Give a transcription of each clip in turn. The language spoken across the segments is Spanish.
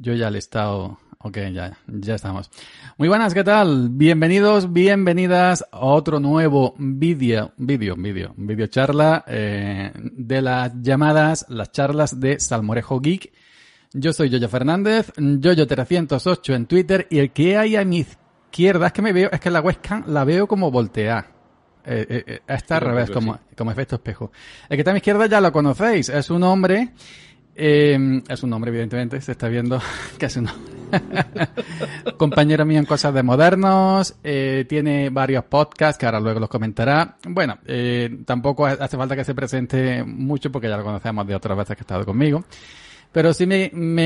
Yo ya le he estado... Ok, ya estamos. Muy buenas, ¿qué tal? Bienvenidos, bienvenidas a otro nuevo vídeo charla de las charlas de Salmorejo Geek. Yo soy Yoyo Fernández, Yoyo308 en Twitter, y el que hay a mi izquierda, es que la webcam la veo como volteada. Está al revés, como efecto espejo. El que está a mi izquierda ya lo conocéis, es un hombre, evidentemente, se está viendo que es un hombre. Compañero mío en cosas de modernos, tiene varios podcasts que ahora luego los comentará. Bueno, tampoco hace falta que se presente mucho porque ya lo conocemos de otras veces que ha estado conmigo. Pero sí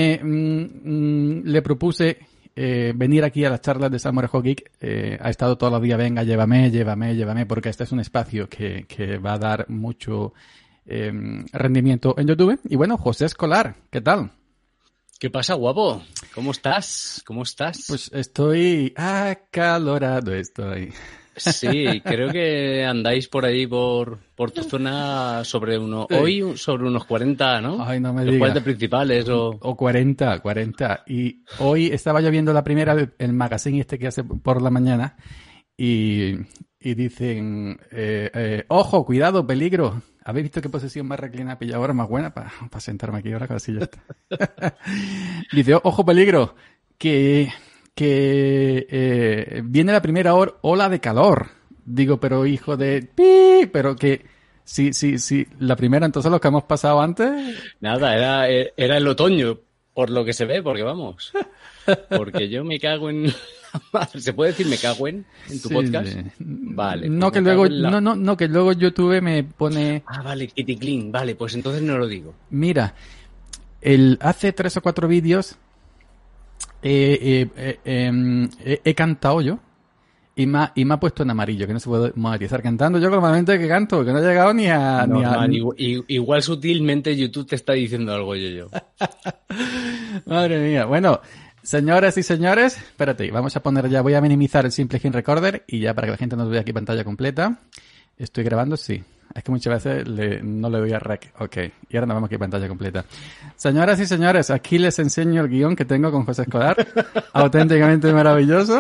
le propuse venir aquí a las charlas de Salmorejo Geek. Ha estado todos los días, venga, llévame, porque este es un espacio que va a dar mucho rendimiento en YouTube. Y bueno, José Escolar, ¿qué tal? ¿Qué pasa, guapo? ¿Cómo estás? Pues estoy acalorado, Sí, creo que andáis por ahí, por tu zona, hoy sobre unos 40, ¿no? Ay, no me Los digas. 40 principales o 40. Y hoy estaba yo viendo la primera, el magazine que hace por la mañana, y dicen, ojo, cuidado, peligro. ¿Habéis visto qué posición más reclinada pillado ahora más buena para sentarme aquí ahora? Casi ya está. Dice, ojo, peligro, que viene la primera ola de calor. Digo, pero hijo de... pero que... Sí, la primera, entonces lo que hemos pasado antes... Nada, era el otoño, por lo que se ve, porque vamos. Porque yo me cago en... ¿Se puede decir me cago en tu podcast? Sí. Vale. No, que luego, que luego YouTube me pone... vale, kiticlin, vale, pues entonces no lo digo. Mira, hace 3 o 4 vídeos he cantado yo y me ha puesto en amarillo, que no se puede monetizar cantando. Yo normalmente que canto, que no he llegado ni a... Igual sutilmente YouTube te está diciendo algo, yo. Madre mía, bueno... Señoras y señores, espérate, voy a minimizar el Simple Screen Recorder y ya para que la gente nos vea aquí pantalla completa. ¿Estoy grabando? Sí. Es que muchas veces no le doy a rec. Ok. Y ahora nos vemos aquí pantalla completa. Señoras y señores, aquí les enseño el guión que tengo con José Escolar. Auténticamente maravilloso.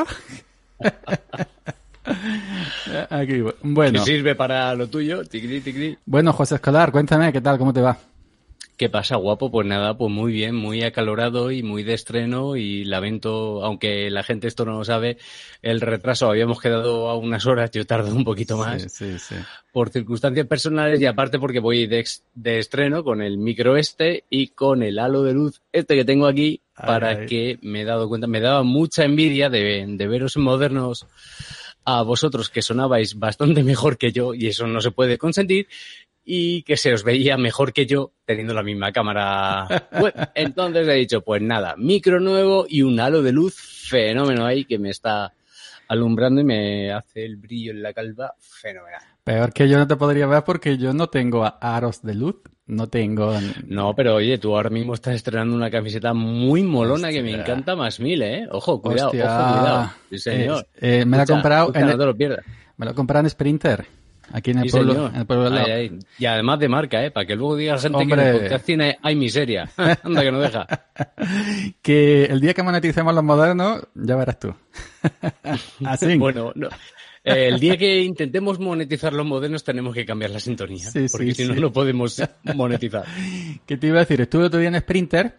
Aquí, bueno. ¿Qué sirve para lo tuyo? Ticri. Bueno, José Escolar, cuéntame, ¿qué tal? ¿Cómo te va? ¿Qué pasa, guapo? Pues nada, pues muy bien, muy acalorado y muy de estreno, y lamento, aunque la gente esto no lo sabe, el retraso. Habíamos quedado a unas horas, yo tardé un poquito más. Sí. Por circunstancias personales, y aparte porque voy de estreno con el micro y con el halo de luz que tengo aquí, que me he dado cuenta, me daba mucha envidia de veros modernos a vosotros, que sonabais bastante mejor que yo, y eso no se puede consentir, y que se os veía mejor que yo teniendo la misma cámara web. Entonces he dicho, pues nada, micro nuevo y un halo de luz fenómeno ahí que me está alumbrando y me hace el brillo en la calva fenomenal. Peor que yo no te podría ver porque yo no tengo aros de luz, no tengo... No, pero oye, tú ahora mismo estás estrenando una camiseta muy molona. Hostia. Que me encanta más mil, ¿eh? Ojo, cuidado, Hostia. Ojo, cuidado. Sí, señor. Me la he comprado... no te lo pierdas. Me lo he comprado en Sprinter. Aquí en el pueblo. Señor. En el pueblo del lado. Ay. Y además de marca, para que luego diga la gente Hombre. que en el podcast tiene hay miseria. Anda, que no deja. Que el día que moneticemos los modernos, ya verás tú. Así. Bueno, no. El día que intentemos monetizar los modernos tenemos que cambiar la sintonía. Sí, porque si no, no podemos monetizar. ¿Qué te iba a decir? Estuve otro día en Sprinter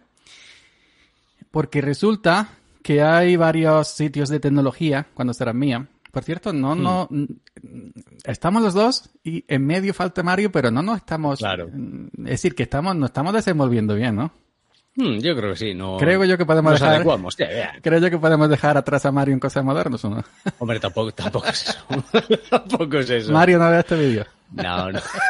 porque resulta que hay varios sitios de tecnología, cuando serán mía. Por cierto, no, estamos los dos y en medio falta Mario, pero no nos estamos... Claro. Es decir, que nos estamos desenvolviendo bien, ¿no? Yo creo que sí. Creo yo que podemos nos dejar... adecuamos, ya. Creo yo que podemos dejar atrás a Mario en cosas modernas, ¿o no? Hombre, tampoco es eso. Tampoco es eso. Mario, no vea este vídeo. No.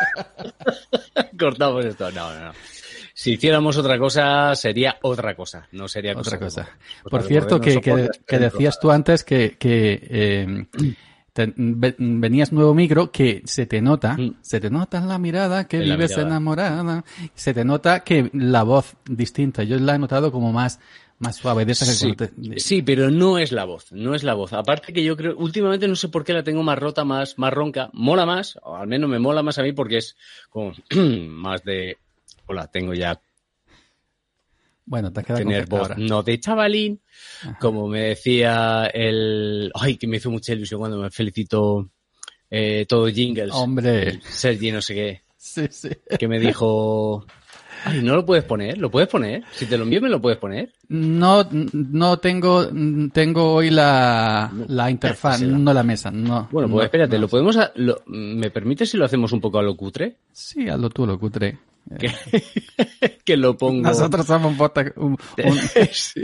Cortamos esto. No. Si hiciéramos otra cosa, sería otra cosa. No sería otra cosa. Por cierto, que decías tú antes que venías nuevo micro, que se te nota en la mirada que vives enamorada. Se te nota que la voz distinta. Yo la he notado como más suave. De esa sí, pero no es la voz. Aparte que yo creo, últimamente no sé por qué la tengo más rota, más ronca. Mola más, o al menos me mola más a mí porque es como más de... Hola, tengo ya... Bueno, te has quedado tener voz ahora. no de chavalín, como me decía que me hizo mucha ilusión cuando me felicitó todo Jingles. Hombre. Sergi no sé qué. Sí. Que me dijo... Ay, ¿no lo puedes poner? ¿Lo puedes poner? Si te lo envío, ¿me lo puedes poner? No tengo hoy la interfaz, no la mesa. No. Bueno, pues espérate, ¿lo podemos ¿me permites si lo hacemos un poco a lo cutre? Sí, hazlo tú, lo cutre. Que lo pongo. Nosotros somos un sí.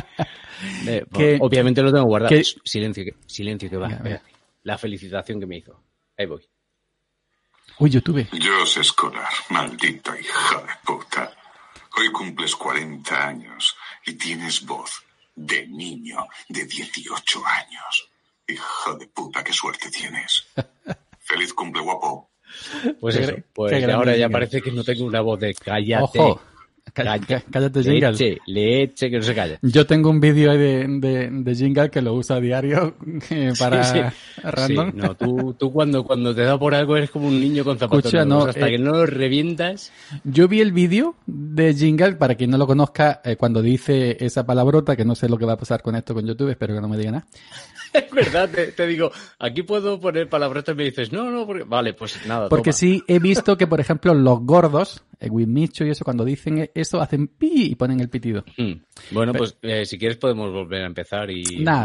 Obviamente lo tengo guardado. Silencio que va. Venga. La felicitación que me hizo. Ahí voy. Uy, YouTube. Joseph Escolar, maldito hijo de puta. Hoy cumples 40 años y tienes voz de niño de 18 años. Hijo de puta, qué suerte tienes. Feliz cumple, guapo. Pues eso, pues ahora ya parece que no tengo una voz de cállate. Ojo. Cállate, Jingle. Leche, que no se calla. Yo tengo un vídeo ahí de Jingle que lo uso a diario para random. Sí, no, tú cuando te da por algo eres como un niño con zapatos nuevos, hasta que no lo revientas. Yo vi el vídeo de Jingle, para quien no lo conozca, cuando dice esa palabrota, que no sé lo que va a pasar con esto con YouTube, espero que no me diga nada. Es verdad, te digo, aquí puedo poner palabrotas y me dices, no, porque... Vale, pues nada, porque toma. Sí he visto que, por ejemplo, los gordos, Winmicho y eso, cuando dicen eso, hacen pi y ponen el pitido. Bueno, pues si quieres podemos volver a empezar y... Nada,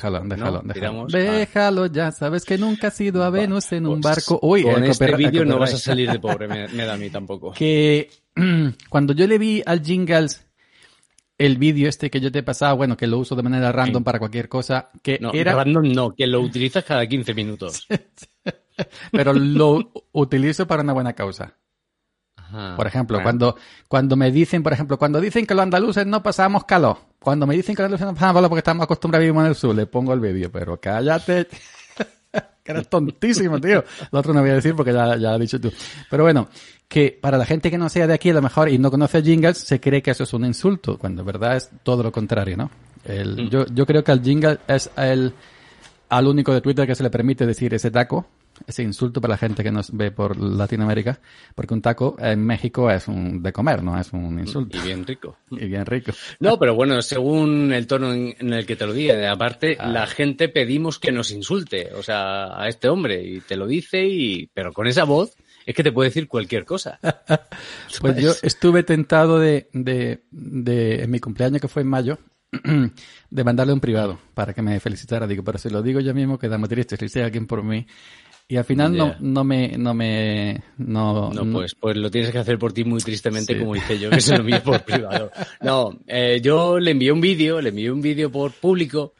déjalo, ya sabes que nunca has ido a Venus en un barco. Uy, con este vídeo no vas a salir de pobre, me da a mí tampoco. Que cuando yo le vi al Jingles el vídeo que yo te he pasado, bueno, que lo uso de manera random para cualquier cosa, que no, era... random no, que lo utilizas cada 15 minutos. Pero lo utilizo para una buena causa. Ajá, por ejemplo, cuando me dicen, cuando dicen que los andaluces no pasamos calor, cuando me dicen que los andaluces no pasamos calor porque estamos acostumbrados a vivir en el sur, le pongo el vídeo, pero cállate, que eres tontísimo, tío. Lo otro no voy a decir porque ya lo has dicho tú. Pero bueno, que para la gente que no sea de aquí, a lo mejor, y no conoce Jingles, se cree que eso es un insulto, cuando en verdad es todo lo contrario, ¿no? Yo creo que al Jingle es al único de Twitter que se le permite decir ese taco, ese insulto para la gente que nos ve por Latinoamérica, porque un taco en México es de comer, no es un insulto. Y bien rico. Y bien rico. No, pero bueno, según el tono en el que te lo diga. Aparte, la gente pedimos que nos insulte, o sea, a este hombre, y te lo dice, pero con esa voz es que te puede decir cualquier cosa. Pues yo estuve tentado en mi cumpleaños, que fue en mayo, de mandarle un privado para que me felicitara. Digo, pero si lo digo yo mismo, queda muy triste, si sea alguien por mí. Y al final pues lo tienes que hacer por ti muy tristemente, sí. Como hice yo, que se lo envié por privado. No, yo le envié un vídeo por público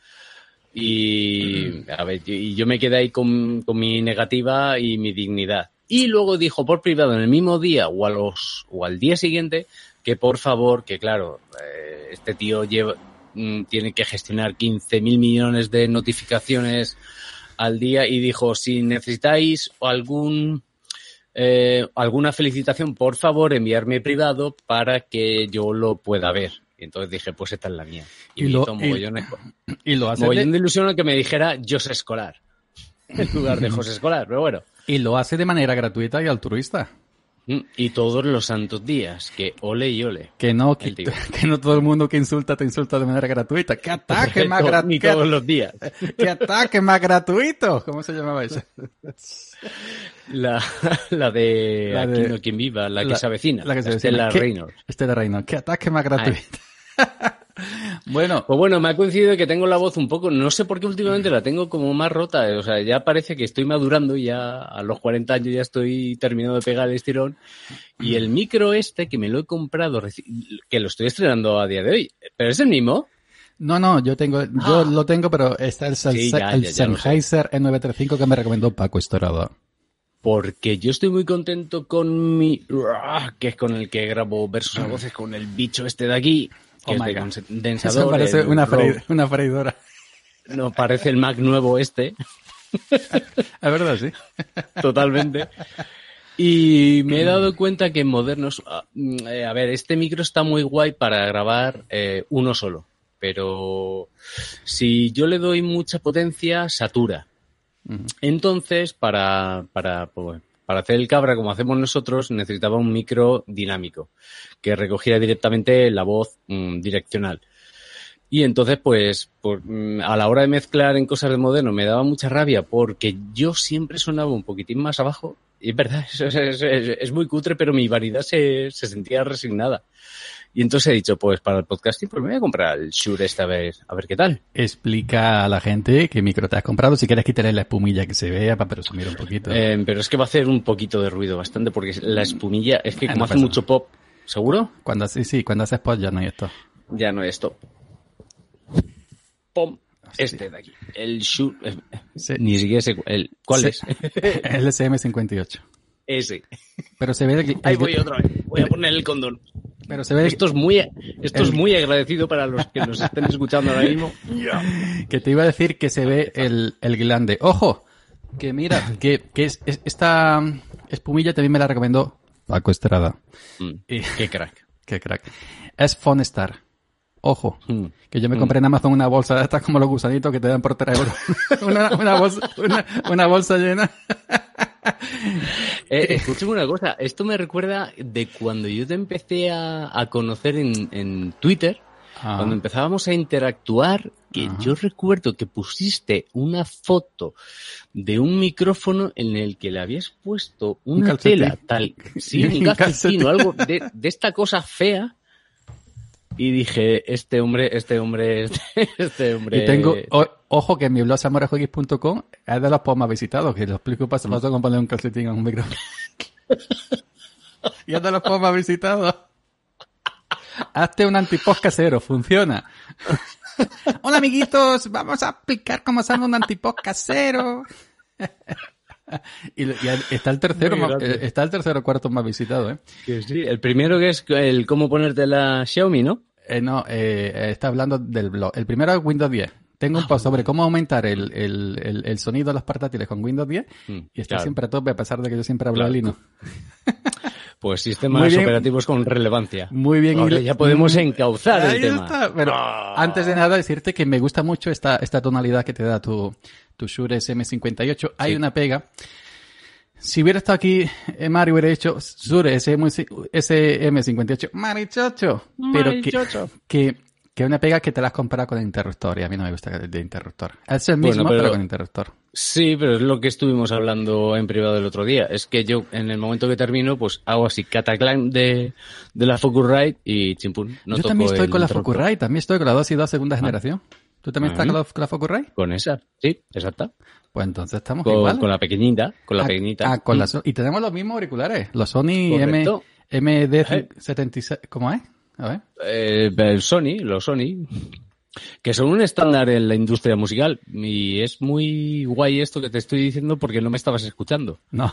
y a ver, y yo me quedé ahí con mi negativa y mi dignidad. Y luego dijo por privado en el mismo día o al día siguiente que por favor, que claro, este tío tiene que gestionar 15.000 millones de notificaciones al día, y dijo, si necesitáis alguna felicitación, por favor, enviarme privado para que yo lo pueda ver. Y entonces dije, pues esta es la mía. Y me hizo mogollón de ilusión a que me dijera José Escolar en lugar de José Escolar, pero bueno. Y lo hace de manera gratuita y altruista. Y todos los santos días, que ole y ole. Que no todo el mundo que insulta te insulta de manera gratuita. ¡Qué ataque más gratuito! Ni todos los días. ¡Qué ataque más gratuito! ¿Cómo se llamaba eso? La de Aquí no quien viva, la que se avecina. La que se avecina. Estela Reynolds. ¡Qué ataque más gratuito! Bueno. Pues bueno, me ha coincidido que tengo la voz un poco, no sé por qué últimamente la tengo como más rota, o sea, ya parece que estoy madurando, ya a los 40 años ya estoy terminando de pegar el estirón, y el micro que me lo he comprado, que lo estoy estrenando a día de hoy, ¿pero es el mismo? No, yo lo tengo, pero está el Sennheiser E935 que me recomendó Paco Estorado. Porque yo estoy muy contento con que es con el que grabo versos a voces, con el bicho de aquí, que es de condensador. Eso parece una freidora. No, parece el Mac nuevo Es verdad, sí. Totalmente. Y me he dado cuenta que en modernos... a ver, este micro está muy guay para grabar uno solo. Pero si yo le doy mucha potencia, satura. Entonces, para para hacer el cabra, como hacemos nosotros, necesitaba un micro dinámico que recogiera directamente la voz direccional. Y entonces, pues, a la hora de mezclar en cosas de moderno me daba mucha rabia porque yo siempre sonaba un poquitín más abajo. Y es verdad, es muy cutre, pero mi vanidad se sentía resignada. Y entonces he dicho, pues para el podcasting, pues me voy a comprar el Shure esta vez, a ver qué tal. Explica a la gente qué micro te has comprado, si quieres quitarle la espumilla que se vea para presumir un poquito. Pero es que va a hacer un poquito de ruido, bastante, porque la espumilla, es que como hace mucho pop, ¿seguro? Cuando haces pop ya no hay esto. Ya no hay esto. Pom. Este de aquí. El Shure. Sí. Ni siquiera sé ¿cuál es? El SM58. Ese. Pero se ve ahí voy otra vez. Voy a poner el condón. Pero se ve esto es muy agradecido para los que nos estén escuchando ahora mismo. Que te iba a decir que se ve el glande. ¡Ojo! Que mira, que esta espumilla también me la recomendó Paco Estrada. Qué crack. Qué crack. Es Fonestar. Ojo, que yo me compré en Amazon una bolsa de estas como los gusanitos que te dan por 3 euros. una bolsa llena. Escúchame una cosa, esto me recuerda de cuando yo te empecé a conocer en Twitter, cuando empezábamos a interactuar, que yo recuerdo que pusiste una foto de un micrófono en el que le habías puesto una tela tal, sí, un calcetín o algo de esta cosa fea. Y dije, este hombre. Y tengo, ojo que en mi blog samorajoguis.com es de los posts más visitados, que lo explico paso a paso con poner un calcetín en un micrófono. Y es de los posts más visitados. Hazte un antipost casero, funciona. Hola amiguitos, vamos a explicar cómo hacer un antipost casero. Y está el tercero o cuarto más visitado, Que sí, el primero que es el cómo ponerte la Xiaomi, ¿no? No, está hablando del blog. El primero es Windows 10. Tengo un post sobre cómo aumentar el sonido de los portátiles con Windows 10 y está siempre a tope, a pesar de que yo siempre hablo de Linux. Pues sistemas operativos con relevancia. Muy bien. Ahora ya podemos encauzar el tema. Está. Pero antes de nada decirte que me gusta mucho esta tonalidad que te da tu Shure SM58. Hay una pega. Si hubiera estado aquí, Mario hubiera hecho Shure SM58. Marichocho. Pero que una pega que te la has comparado con el interruptor y a mí no me gusta el de interruptor. Es el mismo, pero con interruptor. Sí, pero es lo que estuvimos hablando en privado el otro día. Es que yo, en el momento que termino, pues hago así cataclán de la Focusrite y chimpún. No yo también estoy con la Focusrite, también estoy con la 2 y 2 segunda generación. ¿Tú también estás con la Focusrite? Con esa, sí, exacta. Pues entonces estamos igual. Con la pequeñita, pequeñita. Y tenemos los mismos auriculares, los Sony MD76, ¿cómo es? A ver. Los Sony, que son un estándar en la industria musical y es muy guay esto que te estoy diciendo porque no me estabas escuchando. No.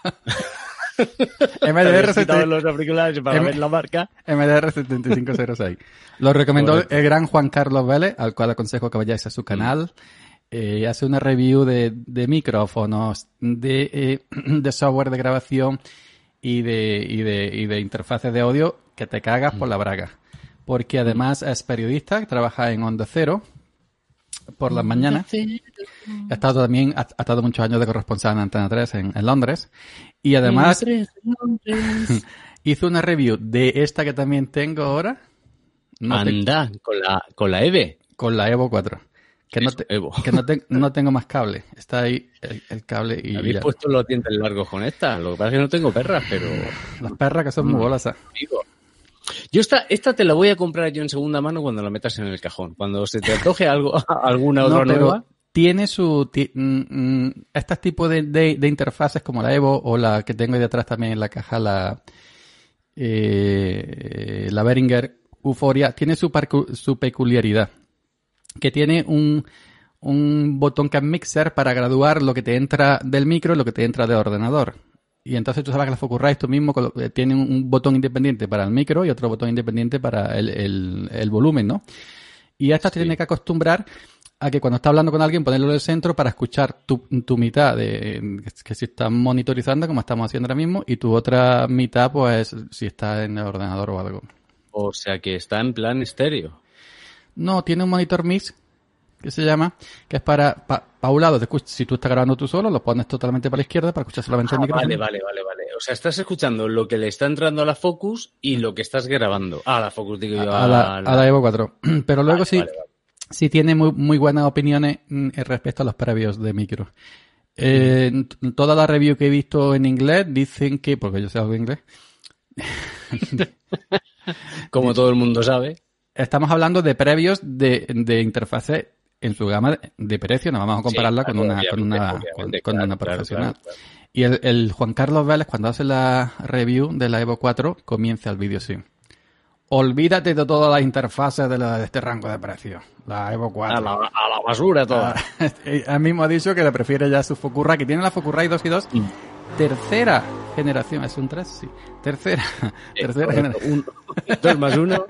MDR los auriculares para ver la marca. MDR7506. Lo recomendó el gran Juan Carlos Vélez, al cual aconsejo que vayáis a su canal. Hace una review de micrófonos, de software de grabación y de interfaces de audio que te cagas por la braga. Porque además es periodista, trabaja en Onda Cero por las mañanas. Ha estado muchos años de corresponsal en Antena 3 en Londres. Y además hizo una review de esta que también tengo ahora. Con la EVE. Con la Evo 4. No tengo más cable. Está ahí el cable y habéis puesto los dientes largos con esta. Lo que pasa es que no tengo perras, pero... Las perras que son muy golosas. Yo esta te la voy a comprar yo en segunda mano cuando la metas en el cajón. Cuando se te antoje alguna otra nueva. Tiene este tipo de interfaces como la Evo o la que tengo ahí detrás también en la caja, la Behringer Euphoria, tiene su peculiaridad. Que tiene un botón que es mixer para graduar lo que te entra del micro y lo que te entra del ordenador. Y entonces tú sabes que la Focusrite tú mismo tiene un botón independiente para el micro y otro botón independiente para el volumen, ¿no? Y esta te tiene que acostumbrar a que cuando estás hablando con alguien ponerlo en el centro para escuchar tu mitad que si estás monitorizando como estamos haciendo ahora mismo y tu otra mitad pues si está en el ordenador o algo. O sea que está en plan estéreo. No, tiene un monitor mix que se llama, que es para un lado, si tú estás grabando tú solo, lo pones totalmente para la izquierda para escuchar solamente el micrófono. Vale. O sea, estás escuchando lo que le está entrando a la Focus y lo que estás grabando. A la Focus, digo yo. A la Evo 4. Pero luego sí tiene muy buenas opiniones respecto a los previos de micro. Toda la review que he visto en inglés dicen que, porque yo sé algo de inglés. Como todo el mundo sabe. Estamos hablando de previos de interfase en su gama de precio, no vamos a compararla con una profesional. Claro. Y el Juan Carlos Vélez, cuando hace la review de la Evo 4, comienza el vídeo así. Olvídate de todas las interfaces de este rango de precio. La Evo 4. A la basura toda. Él mismo ha dicho que le prefiere ya su Focusrite, que tiene la Focusrite 2 y 2. Tercera generación, ¿es un 3? Sí. Tercera generación. 2 más 1.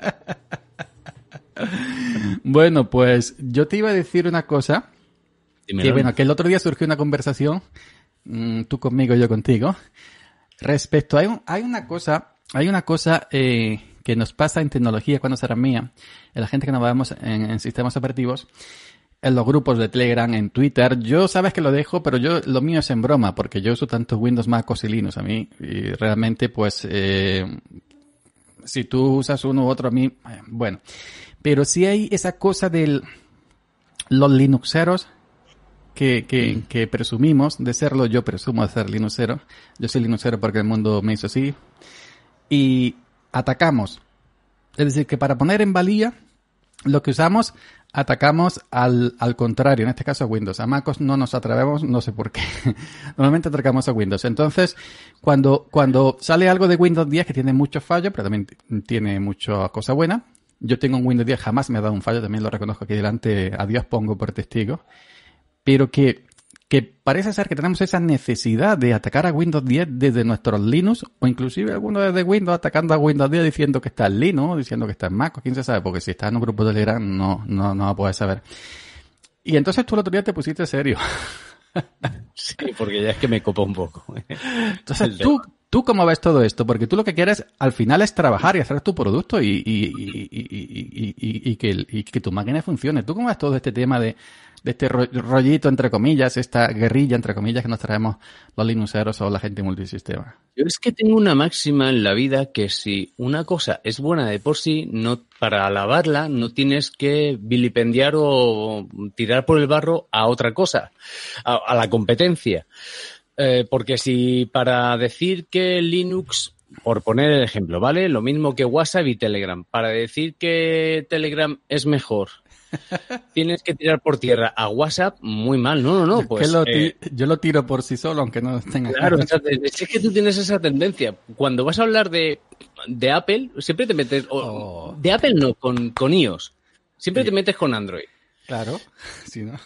Bueno, pues yo te iba a decir una cosa. Que el otro día surgió una conversación, tú conmigo, yo contigo, respecto hay una cosa que nos pasa en tecnología cuando será mía, en la gente que nos vemos en sistemas operativos, en los grupos de Telegram, en Twitter. Yo sabes que lo dejo, pero lo mío es en broma, porque yo uso tanto Windows, Mac y Linux a mí, y realmente pues si tú usas uno u otro a mí, bueno. Pero sí hay esa cosa de los linuxeros que presumimos de serlo. Yo presumo de ser linuxero. Yo soy linuxero porque el mundo me hizo así. Y atacamos. Es decir, que para poner en valía lo que usamos, atacamos al contrario. En este caso a Windows. A MacOS no nos atrevemos, no sé por qué. Normalmente atacamos a Windows. Entonces, cuando sale algo de Windows 10 que tiene muchos fallos, pero también tiene muchas cosas buenas. Yo tengo un Windows 10, jamás me ha dado un fallo, también lo reconozco aquí delante, a Dios pongo por testigo. Pero que parece ser que tenemos esa necesidad de atacar a Windows 10 desde nuestros Linux, o inclusive algunos desde Windows atacando a Windows 10 diciendo que está en Linux, diciendo que está en Mac, o quién se sabe, porque si está en un grupo de Telegram no va a poder saber. Y entonces tú el otro día te pusiste serio. Sí, porque ya es que me copa un poco. Entonces ¿Tú cómo ves todo esto? Porque tú lo que quieres al final es trabajar y hacer tu producto y que tu máquina funcione. ¿Tú cómo ves todo este tema de este rollito, entre comillas, esta guerrilla, entre comillas, que nos traemos los linuxeros o la gente multisistema? Yo es que tengo una máxima en la vida que si una cosa es buena de por sí, no para alabarla no tienes que vilipendiar o tirar por el barro a otra cosa, a la competencia. Porque si para decir que Linux, por poner el ejemplo, ¿vale? Lo mismo que WhatsApp y Telegram. Para decir que Telegram es mejor, tienes que tirar por tierra a WhatsApp, muy mal. No. Pues, yo lo tiro por sí solo, aunque no tenga... Claro, es que tú tienes esa tendencia. Cuando vas a hablar de Apple, siempre te metes... De Apple no, con iOS. Siempre te metes con Android. Claro, sí, ¿no?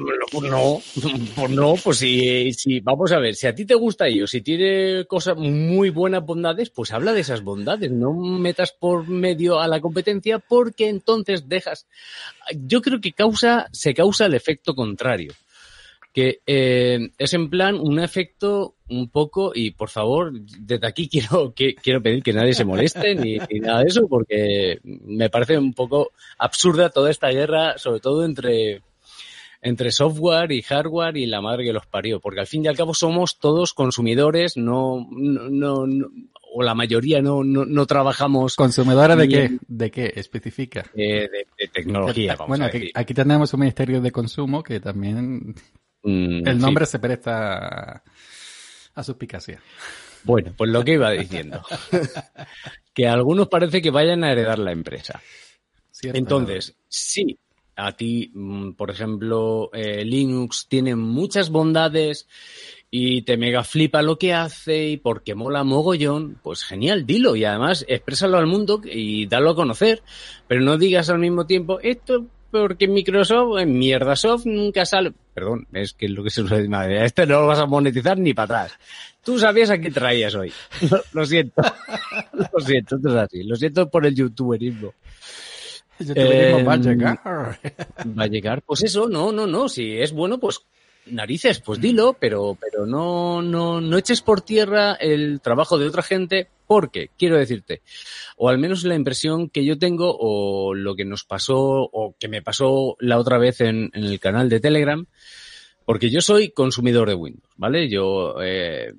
Pues si vamos a ver, si a ti te gusta iOS, si tiene cosas muy buenas bondades, pues habla de esas bondades, no metas por medio a la competencia porque entonces dejas. Yo creo que se causa el efecto contrario, que es en plan un efecto un poco, y por favor, desde aquí quiero pedir que nadie se moleste ni nada de eso, porque me parece un poco absurda toda esta guerra, sobre todo entre software y hardware y la madre que los parió, porque al fin y al cabo somos todos consumidores, no o la mayoría no trabajamos. ¿Consumidores de qué? ¿De qué? Especifica. De tecnología, vamos a decir. Aquí tenemos un Ministerio de Consumo que también el nombre se presta a suspicacia. Bueno, pues lo que iba diciendo, que a algunos parece que vayan a heredar la empresa. Cierto. Entonces, sí. A ti, por ejemplo, Linux tiene muchas bondades y te mega flipa lo que hace y porque mola mogollón, pues genial, dilo y además exprésalo al mundo y dalo a conocer, pero no digas al mismo tiempo esto porque Microsoft, en Mierdasoft nunca sale. Perdón, es que es lo que se usa de madre. Este no lo vas a monetizar ni para atrás. Tú sabías a quién traías hoy. Lo siento. Lo siento, esto es así. Lo siento por el youtuberismo. Va a llegar. Va a llegar. Pues eso, no. Si es bueno, pues narices, pues dilo, pero no eches por tierra el trabajo de otra gente, porque, quiero decirte, o al menos la impresión que yo tengo, o lo que nos pasó, o que me pasó la otra vez en el canal de Telegram, porque yo soy consumidor de Windows, ¿vale? Yo he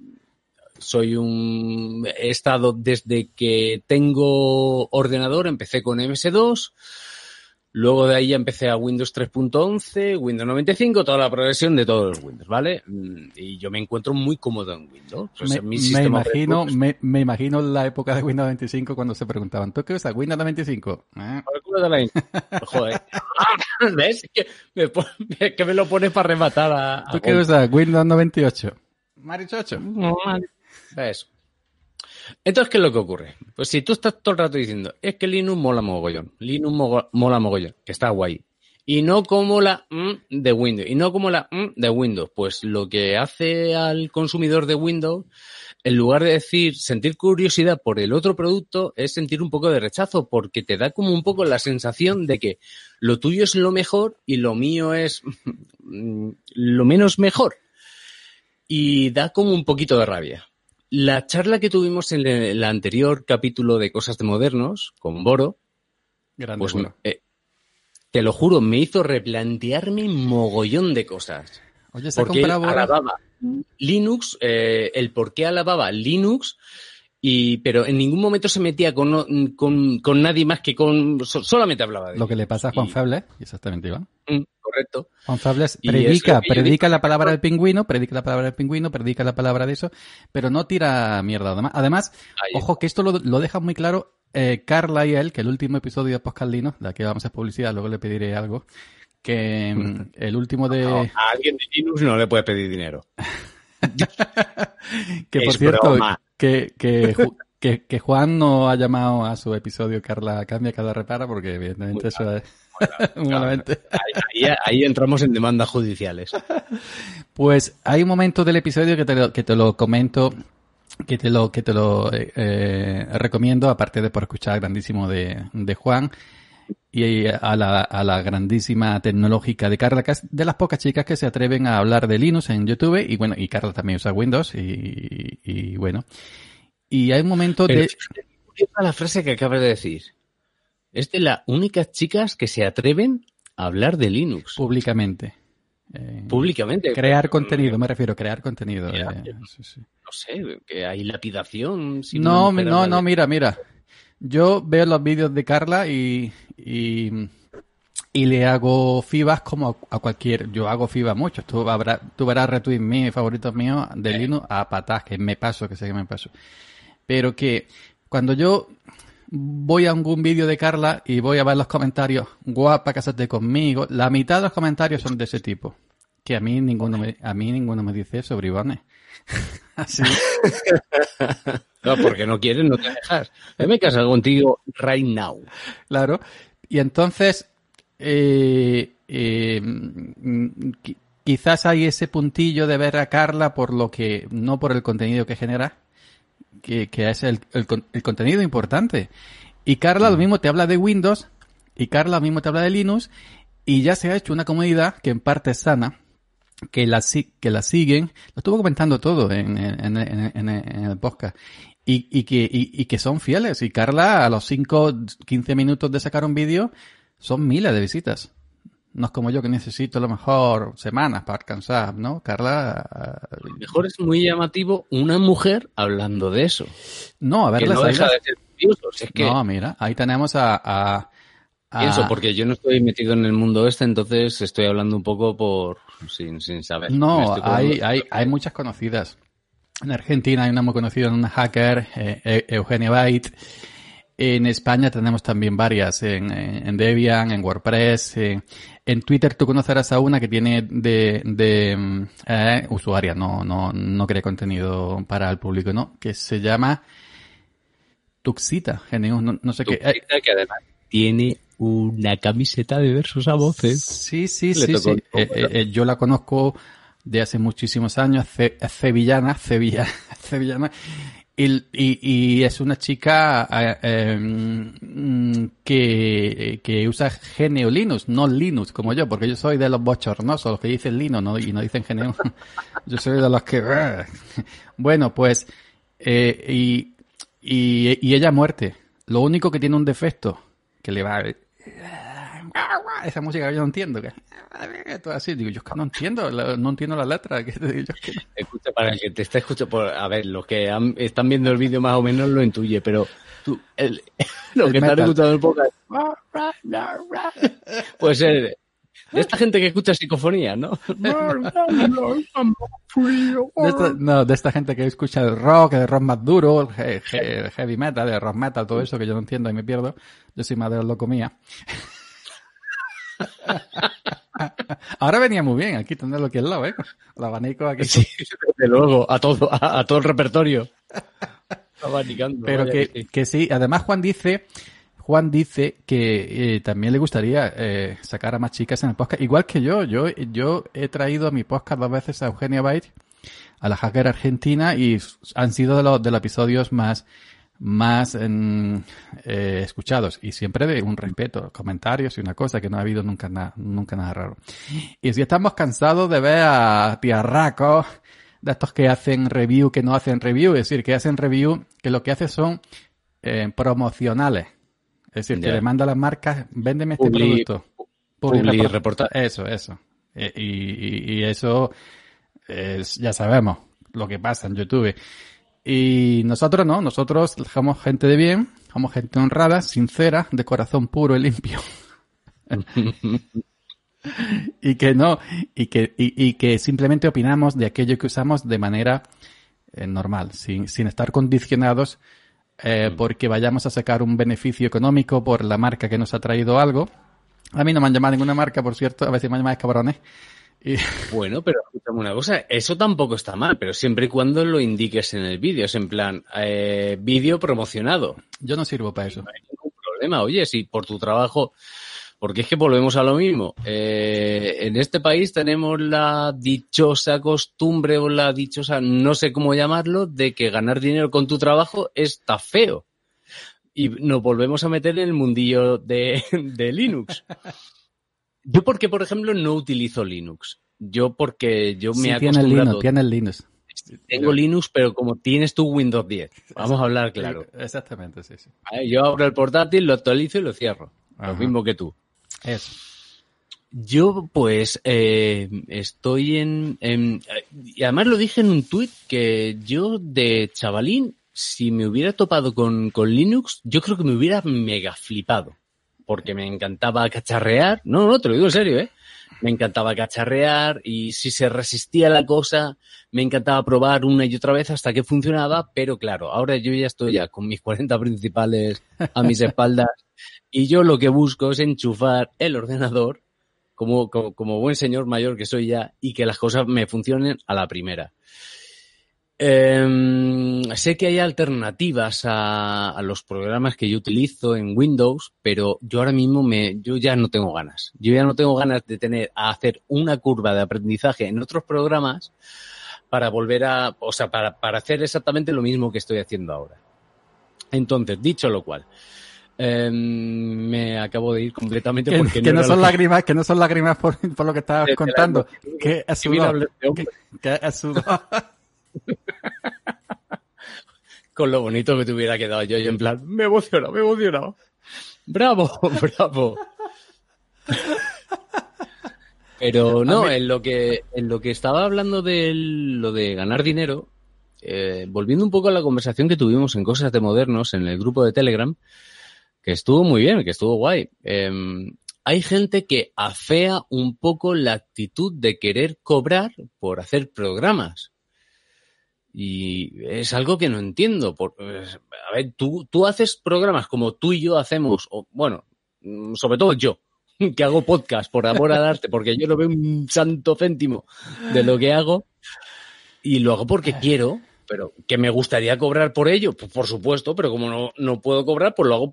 estado desde que tengo ordenador, empecé con MS2, luego de ahí ya empecé a Windows 3.11, Windows 95, toda la progresión de todos los Windows, ¿vale? Y yo me encuentro muy cómodo en Windows. O sea, me imagino la época de Windows 95 cuando se preguntaban, ¿tú qué usas? ¿Windows 95? Joder. ¿Ves? Que me lo pones para rematar a ¿Tú qué usas? Windows 98. Marichocho. ¿Ves? Entonces, ¿qué es lo que ocurre? Pues si tú estás todo el rato diciendo, es que Linux mola mogollón, mola mogollón, que está guay, y no como la de Windows, y no como la de Windows, pues lo que hace al consumidor de Windows, en lugar de sentir curiosidad por el otro producto, es sentir un poco de rechazo, porque te da como un poco la sensación de que lo tuyo es lo mejor y lo mío es lo menos mejor. Y da como un poquito de rabia. La charla que tuvimos en el anterior capítulo de Cosas de Modernos, con Boro, grande, pues Boro. Te lo juro, me hizo replantearme mogollón de cosas. Oye, ¿se porque compraba alababa Linux, el por qué alababa Linux, pero en ningún momento se metía con nadie más que solamente hablaba de lo que le pasa a Juan Febles, exactamente, Iván. Correcto. Juan Febles predica la palabra del pingüino, predica la palabra de eso, pero no tira mierda. Además, ojo que esto lo deja muy claro Carla y él, que el último episodio de Podcast Linux, de aquí vamos a hacer publicidad, luego le pediré algo, que el último de... No, a alguien de Linux no le puedes pedir dinero. Que por cierto, que Juan no ha llamado a su episodio Carla cambia, Carla repara, porque evidentemente eso es... Ahí entramos en demandas judiciales. Pues hay un momento del episodio que te lo comento, que te lo recomiendo, aparte de por escuchar grandísimo de Juan y a la grandísima tecnológica de Carla, que es de las pocas chicas que se atreven a hablar de Linux en YouTube, y bueno, y Carla también usa Windows y bueno. Y hay un momento de... La frase que acabas de decir. Es de las únicas chicas que se atreven a hablar de Linux. Públicamente. Públicamente. Crear contenido, me refiero, crear contenido. Sí. No sé, que hay lapidación. No, mira. Yo veo los vídeos de Carla y le hago fibas como a cualquier... Yo hago fibas mucho. Tú verás retweets míos, favoritos míos de Linux a patas, que sé que me paso. Pero que cuando yo... voy a algún vídeo de Carla y voy a ver los comentarios, guapa, cásate conmigo, la mitad de los comentarios son de ese tipo, que a mí ninguno me dice eso, bribones. Así. No, porque no quieres, no te dejas. Yo me caso contigo right now. Claro. Y entonces, quizás hay ese puntillo de ver a Carla no por el contenido que genera, que es el contenido importante. Y Carla lo mismo te habla de Windows, y Carla lo mismo te habla de Linux, y ya se ha hecho una comunidad que en parte es sana, que la siguen, lo estuvo comentando todo en el podcast, y que son fieles. Y Carla, a los 15 minutos de sacar un vídeo, son miles de visitas. No es como yo, que necesito a lo mejor semanas para alcanzar, ¿no? Carla... A lo mejor es muy llamativo una mujer hablando de eso. No, a ver, que no deja de ser curioso. Es que... No, mira, ahí tenemos Pienso, porque yo no estoy metido en el mundo entonces estoy hablando un poco sin saber. No, hay muchas conocidas. En Argentina hay una muy conocida, una hacker, Eugenia Byte. En España tenemos también varias, en Debian, en WordPress, en Twitter tú conocerás a una que tiene de usuaria, no crea contenido para el público, ¿no? Que se llama Tuxita, no sé Tuxita, qué. Que además tiene una camiseta de versos a voces. Sí. Yo la conozco de hace muchísimos años, es sevillana. Y es una chica que usa GNU Linux, no Linux como yo, porque yo soy de los bochornosos, los que dicen Linux y no dicen GNU. Yo soy de los que... Bueno, pues... y ella muerte. Lo único que tiene un defecto, que le va... Esa música que yo no entiendo, que todo así, digo, yo es que no entiendo la letra, que yo es que no. Escucha, para el que te está escuchando, a ver, los que están viendo el vídeo más o menos lo intuye, pero tú, lo que están escuchando el podcast, puede ser de esta gente que escucha psicofonía, ¿no? De esta gente que escucha el rock más duro, el heavy metal, el rock metal, todo eso que yo no entiendo y me pierdo. Yo soy más de locomía. Ahora venía muy bien aquí tenerlo aquí al lado, ¿eh? El abanico aquí. Sí, desde luego, a todo el repertorio. Abanicando. Pero que sí, además Juan dice que también le gustaría sacar a más chicas en el podcast, igual que yo. Yo he traído a mi podcast 2 veces a Eugenia Byte, a la hacker argentina, y han sido de los episodios más escuchados, y siempre de un respeto, comentarios y una cosa, que no ha habido nunca nada raro. Y si estamos cansados de ver a tiarracos de estos que hacen review, que no hacen review, es decir, que hacen review, que lo que hacen son promocionales. Es decir, que le manda a las marcas, véndeme este producto. Publi-reportaje. Eso. Y eso ya sabemos lo que pasa en YouTube. Y nosotros no, nosotros somos gente de bien, somos gente honrada, sincera, de corazón puro y limpio. y que simplemente opinamos de aquello que usamos de manera normal, sin estar condicionados porque vayamos a sacar un beneficio económico por la marca que nos ha traído algo. A mí no me han llamado ninguna marca, por cierto, a veces me han llamado cabrones. Bueno, pero escúchame una cosa, eso tampoco está mal, pero siempre y cuando lo indiques en el vídeo, es en plan, vídeo promocionado. Yo no sirvo para eso. No hay ningún problema, oye, si por tu trabajo, porque es que volvemos a lo mismo, en este país tenemos la dichosa costumbre o la dichosa, no sé cómo llamarlo, de que ganar dinero con tu trabajo está feo. Y nos volvemos a meter en el mundillo de Linux. Yo porque, por ejemplo, no utilizo Linux. Porque yo me he acostumbrado... Tienes Linux. Tengo Linux, pero como tienes tu Windows 10. Vamos a hablar claro. Exactamente, sí. Yo abro el portátil, lo actualizo y lo cierro. Ajá. Lo mismo que tú. Eso. Yo, pues, estoy y además lo dije en un tuit, que yo de chavalín, si me hubiera topado con Linux, yo creo que me hubiera mega flipado. Porque me encantaba cacharrear. No, te lo digo en serio, ¿eh? Me encantaba cacharrear y si se resistía la cosa, me encantaba probar una y otra vez hasta que funcionaba. Pero claro, ahora yo ya estoy con mis 40 principales a mis espaldas y yo lo que busco es enchufar el ordenador como buen señor mayor que soy ya y que las cosas me funcionen a la primera. Sé que hay alternativas a los programas que yo utilizo en Windows, pero yo ahora mismo yo ya no tengo ganas. Yo ya no tengo ganas de hacer una curva de aprendizaje en otros programas para volver para hacer exactamente lo mismo que estoy haciendo ahora. Entonces, dicho lo cual, me acabo de ir completamente porque que no son lágrimas por lo que estabas contando. Que es sudor. Con lo bonito que te hubiera quedado yo en plan, me he emocionado. Bravo. Pero no, en lo que estaba hablando de lo de ganar dinero, volviendo un poco a la conversación que tuvimos en Cosas de Modernos en el grupo de Telegram, que estuvo muy bien, que estuvo guay. Hay gente que afea un poco la actitud de querer cobrar por hacer programas. Y es algo que no entiendo. A ver, tú haces programas como tú y yo hacemos, o bueno, sobre todo yo, que hago podcast por amor al arte, porque yo no veo un santo céntimo de lo que hago y lo hago porque quiero, pero que me gustaría cobrar por ello, pues por supuesto, pero como no puedo cobrar, pues lo hago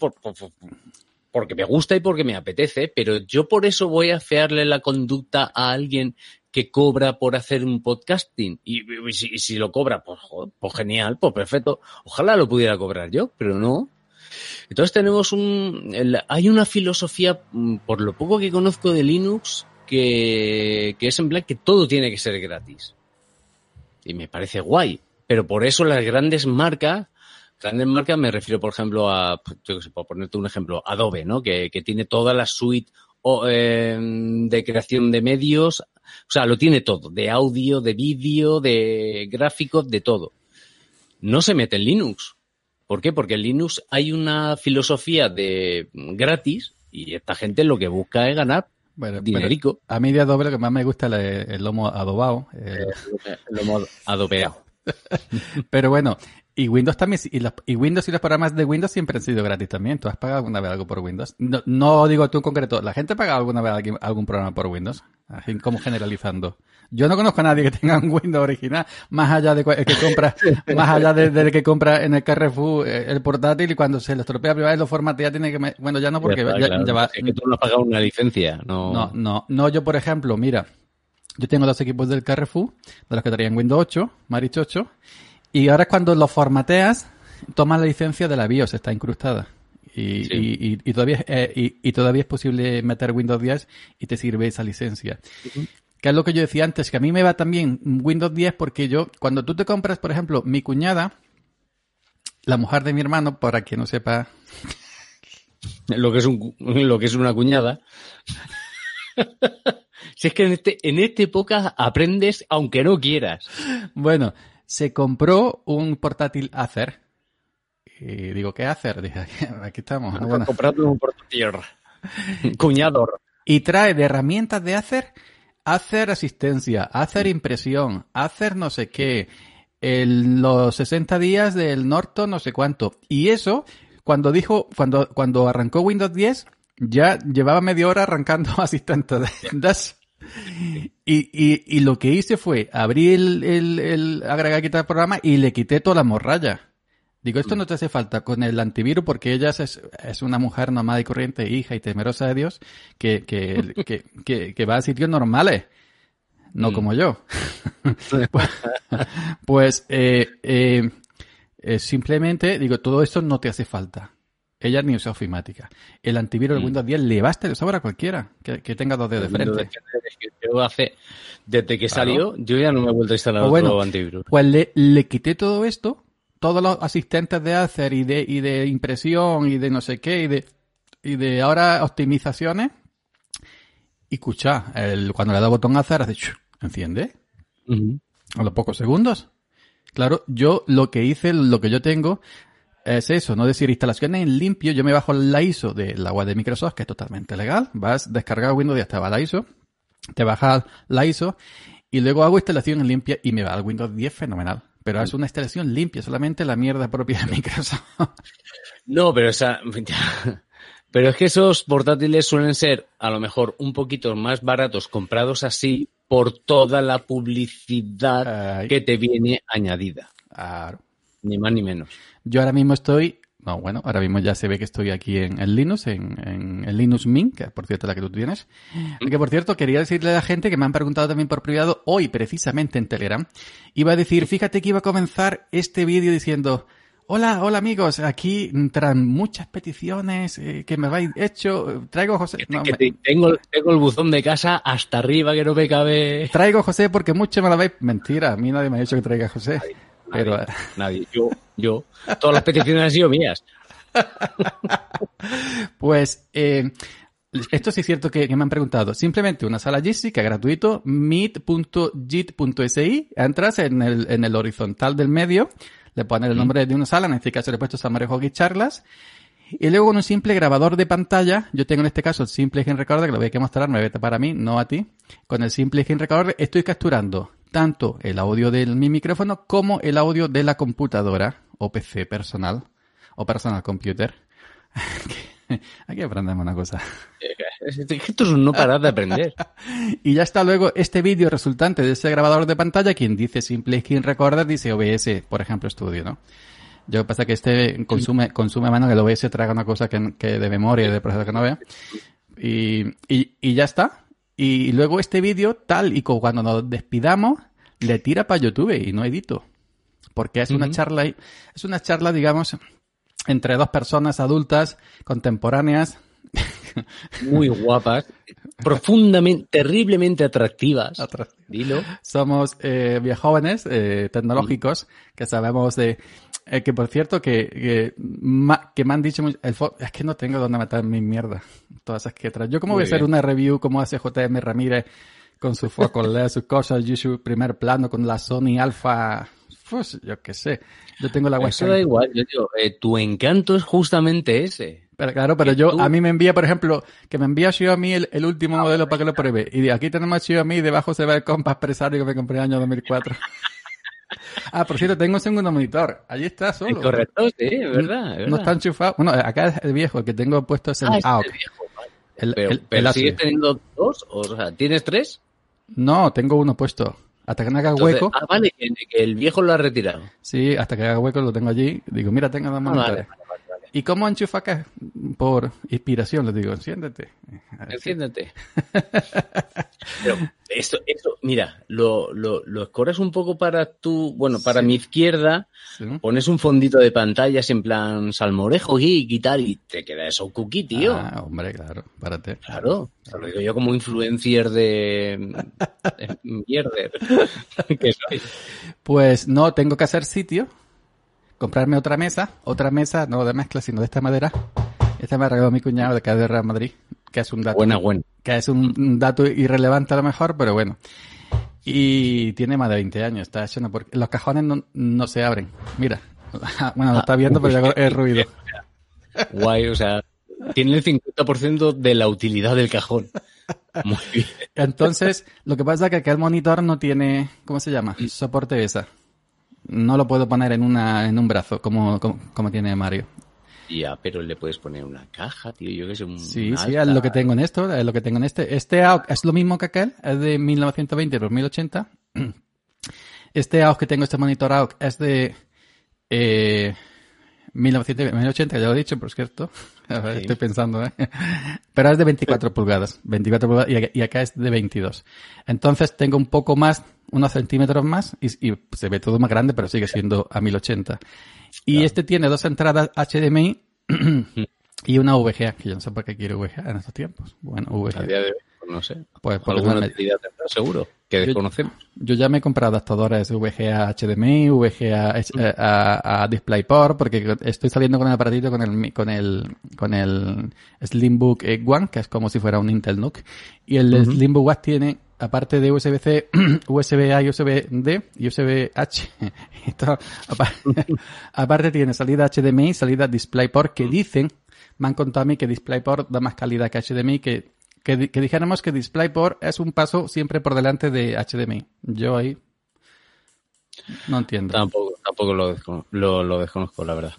porque me gusta y porque me apetece, pero yo por eso voy a afearle la conducta a alguien que cobra por hacer un podcasting y si lo cobra, pues, joder, pues genial, pues perfecto. Ojalá lo pudiera cobrar yo, pero no. Entonces tenemos hay una filosofía, por lo poco que conozco de Linux, que es en plan que todo tiene que ser gratis. Y me parece guay. Pero por eso las grandes marcas me refiero, por ejemplo, a, yo qué sé, por ponerte un ejemplo, Adobe, ¿no? Que tiene toda la suite de creación de medios, o sea, lo tiene todo, de audio, de vídeo, de gráficos, de todo. No se mete en Linux. ¿Por qué? Porque en Linux hay una filosofía de gratis y esta gente lo que busca es ganar dinerico. A mí de Adobe lo que más me gusta es el lomo adobado. El lomo adobeado. Pero bueno, y Windows también, y Windows y los programas de Windows siempre han sido gratis también. ¿Tú has pagado alguna vez algo por Windows? No digo tú en concreto, ¿la gente ha pagado alguna vez algún programa por Windows? Así como generalizando. Yo no conozco a nadie que tenga un Windows original, más allá de el que compra, más allá del que compra en el Carrefour el portátil y cuando se le estropea privado y lo formatea tiene que... Bueno, ya no porque... Ya va, es que tú no has pagado una licencia. No, yo por ejemplo, mira, yo tengo 2 equipos del Carrefour, de los que traían Windows 8, Marich 8, y ahora es cuando los formateas, tomas la licencia de la BIOS, está incrustada. Y todavía es posible meter Windows 10 y te sirve esa licencia. Uh-huh. Que es lo que yo decía antes, que a mí me va también Windows 10 porque cuando tú te compras, por ejemplo, mi cuñada, la mujer de mi hermano, para quien no sepa... lo que es una cuñada. Si es que en este época aprendes aunque no quieras. Bueno, se compró un portátil Acer. Y digo, ¿qué Acer? Dije, aquí estamos. Bueno. Comprando un portátil. Cuñador. Y trae de herramientas de Acer asistencia, Acer impresión, Acer no sé qué, los 60 días del Norton no sé cuánto. Y eso, cuando arrancó Windows 10, ya llevaba media hora arrancando asistente de DAS. Y lo que hice fue abrir el agregar quitar el programa y le quité toda la morralla. Digo, esto no te hace falta con el antivirus porque ella es una mujer normal y corriente, hija y temerosa de Dios, que va a sitios normales, no como yo. Pues simplemente, digo, todo esto no te hace falta. Ella ni usa ofimática. El antivirus de Windows 10 le basta y le sobra a cualquiera que tenga 2 dedos de frente. Desde que salió, yo ya no me he vuelto a instalar otro antivirus. Pues le quité todo esto, todos los asistentes de Acer y de impresión y de no sé qué y de ahora optimizaciones. Y escucha, cuando le da botón Acer hace enciende. Uh-huh. A los pocos segundos. Claro, yo lo que yo tengo es eso, no decir instalaciones en limpio. Yo me bajo la ISO de la web de Microsoft, que es totalmente legal. Vas, descargar Windows 10, te va a la ISO, te bajas la ISO y luego hago instalación en limpia y me va al Windows 10 fenomenal. Pero es una instalación limpia, solamente la mierda propia de Microsoft. No, pero pero es que esos portátiles suelen ser a lo mejor un poquito más baratos comprados así por toda la publicidad que te viene añadida. Claro. Ni más ni menos. Yo ahora mismo ahora mismo ya se ve que estoy aquí en Linux, en Linux Mint, que por cierto es la que tú tienes. Que por cierto, quería decirle a la gente que me han preguntado también por privado, hoy precisamente en Telegram, iba a decir, fíjate que iba a comenzar este vídeo diciendo, hola amigos, aquí tras muchas peticiones que me habéis hecho, traigo José. Tengo el buzón de casa hasta arriba que no me cabe. Traigo José porque mucho me lo habéis... Mentira, a mí nadie me ha dicho que traiga José. Nadie. Yo. Todas las peticiones han sido mías. Pues, esto sí es cierto que me han preguntado. Simplemente una sala Jitsi, que es gratuito, meet.jit.si, entras en el horizontal del medio, le pones el nombre de una sala, en este caso le he puesto San Mario Hockey Charlas, y luego con un simple grabador de pantalla, yo tengo en este caso el simple Screen Recorder, que lo voy a mostrar, me voy a tapar a mí, no a ti. Con el simple Screen Recorder estoy capturando tanto el audio de mi micrófono como el audio de la computadora o PC personal o personal computer. Aquí aprendemos una cosa. Esto es un no parar de aprender. Y ya está luego este vídeo resultante de ese grabador de pantalla. Quien dice Simple Screen Recorder dice OBS, por ejemplo, Studio, ¿no? Yo que pasa que consume menos que el OBS traga una cosa que de memoria y de procesador que no vea. Y ya está. Y luego este vídeo, tal y como cuando nos despidamos, le tira para YouTube y no edito. Porque es una charla, digamos, entre dos personas adultas, contemporáneas. Muy guapas, profundamente, terriblemente atractivas. Dilo. Somos viejóvenes tecnológicos que sabemos de... que por cierto, que me han dicho... es que no tengo dónde meter mi mierda. Todas esas que traes. Yo cómo voy a hacer una review como hace JM Ramírez con su foco LED, sus cosas, y su primer plano con la Sony Alpha... Pues yo qué sé. Yo tengo la webcam. Eso da igual. Yo digo, tu encanto es justamente ese. Pero claro, pero a mí me envía, por ejemplo, que me envía Xiaomi el último modelo para que lo pruebe. Y aquí tenemos Xiaomi y debajo se ve el Compass Presario que me compré en el año 2004. Por cierto, tengo un segundo monitor. Allí está solo. Correcto, sí, es verdad. No está enchufado. Bueno, acá es el viejo, el que tengo puesto es el AOC. Es el viejo, vale. Pero ¿sigues teniendo dos? O sea, ¿tienes tres? No, tengo uno puesto. Hasta que no haga hueco. Vale, que el viejo lo ha retirado. Sí, hasta que haga hueco lo tengo allí. Digo, mira, tengo dos monitores. Vale. ¿Y cómo enchufa acá? Por inspiración, les digo, enciéndete. Enciéndete. Pero esto, mira, lo escoras un poco para para mi izquierda, ¿sí? Pones un fondito de pantallas en plan salmorejo geek y tal, y te queda eso cookie, tío. Hombre, claro, párate. Claro, te lo digo yo como influencer de mierder que soy. Pues no, tengo que hacer sitio. Comprarme otra mesa, no de mezcla, sino de esta madera. Esta me ha regalado mi cuñado de acá de Real Madrid, que es un dato. Buena. Que es un dato irrelevante a lo mejor, pero bueno. Y tiene más de 20 años, está hecho porque los cajones no se abren. Mira. Bueno, lo está viendo, pero ya es ruido. Guay, o sea, tiene el 50% de la utilidad del cajón. Muy bien. Entonces, lo que pasa es que aquel monitor no tiene, ¿cómo se llama? Soporte ESA. No lo puedo poner en un brazo como tiene Mario. Ya, pero le puedes poner una caja, tío. Yo que sé, Sí, es lo que tengo en esto, es lo que tengo en este. Este AUX es lo mismo que aquel, es de 1920-2080. Este AUX que tengo, este monitor AUX, es de 1980, ya lo he dicho, por cierto. A ver, sí. Estoy pensando, Pero es de 24 pulgadas. 24 pulgadas y acá es de 22. Entonces tengo un poco más, unos centímetros más y se ve todo más grande, pero sigue siendo a 1080. Y claro. Este tiene dos entradas HDMI y una VGA, que yo no sé por qué quiero VGA en estos tiempos. Bueno, VGA. A día de hoy, no sé. Pues alguna utilidad tendrá, seguro, que desconocemos. Yo ya me he comprado adaptadores VGA HDMI, VGA a DisplayPort, porque estoy saliendo con el aparatito con el Slimbook One, que es como si fuera un Intel NUC. Y el Slimbook One tiene, aparte de USB-C, USB-A y USB-D y USB-H, aparte tiene salida HDMI, salida DisplayPort, que dicen, me han contado a mí que DisplayPort da más calidad que HDMI, que dijéramos que DisplayPort es un paso siempre por delante de HDMI. Yo ahí no entiendo. Tampoco lo desconozco, la verdad.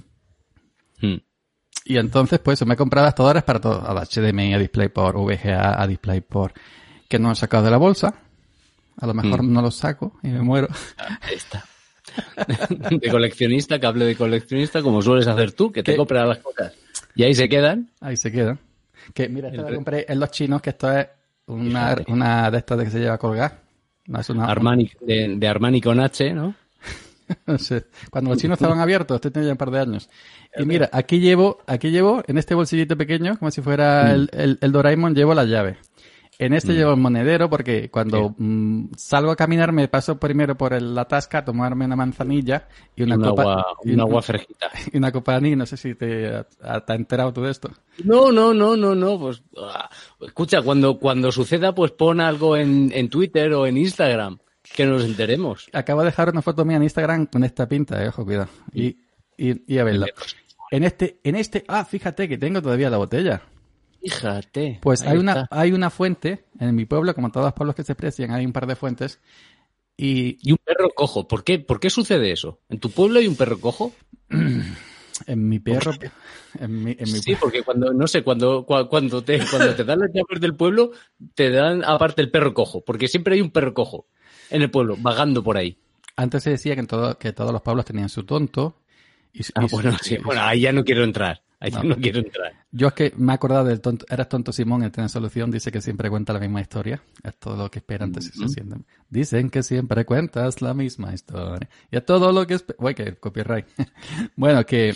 Y entonces, pues, me he comprado adaptadores para todo. A HDMI, a DisplayPort, VGA, a DisplayPort, que no he sacado de la bolsa. A lo mejor no los saco y me muero. Ahí está. De coleccionista, cable de coleccionista, como sueles hacer tú, que te compras las cosas. Y ahí se quedan. Ahí se quedan. Que mira, esta la compré en los chinos, que esto es una de estas de que se lleva a colgar. No, es una Armani, de Armani con H, ¿no? No sé. Cuando los chinos estaban abiertos, esto tenía ya un par de años. Y mira, aquí llevo, en este bolsillito pequeño, como si fuera el Doraemon, llevo las llaves. En este llevo el monedero porque cuando salgo a caminar me paso primero por la tasca a tomarme una manzanilla y una agua fresquita. Y una copa de anís. No sé si te has enterado tú de esto. No. Pues, escucha, cuando suceda, pues pon algo en Twitter o en Instagram, que nos enteremos. Acabo de dejar una foto mía en Instagram con esta pinta, ojo, cuidado. Y a verla. En este, fíjate que tengo todavía la botella. Fíjate. Pues hay una fuente en mi pueblo, como todos los pueblos que se precian, hay un par de fuentes. Y un perro cojo. ¿Por qué sucede eso? ¿En tu pueblo hay un perro cojo? En mi perro. Sí, porque cuando te dan las llaves del pueblo, te dan aparte el perro cojo. Porque siempre hay un perro cojo en el pueblo, vagando por ahí. Antes se decía que todos los pueblos tenían su tonto. Bueno, ahí ya no quiero entrar. Ahí no quiero entrar. Yo es que me he acordado del tonto, Eres tonto Simón, en Tiene Solución, dice que siempre cuenta la misma historia. Es todo lo que esperan, se sienten. Dicen que siempre cuentas la misma historia. Y es todo lo que uy, que copyright. Bueno, que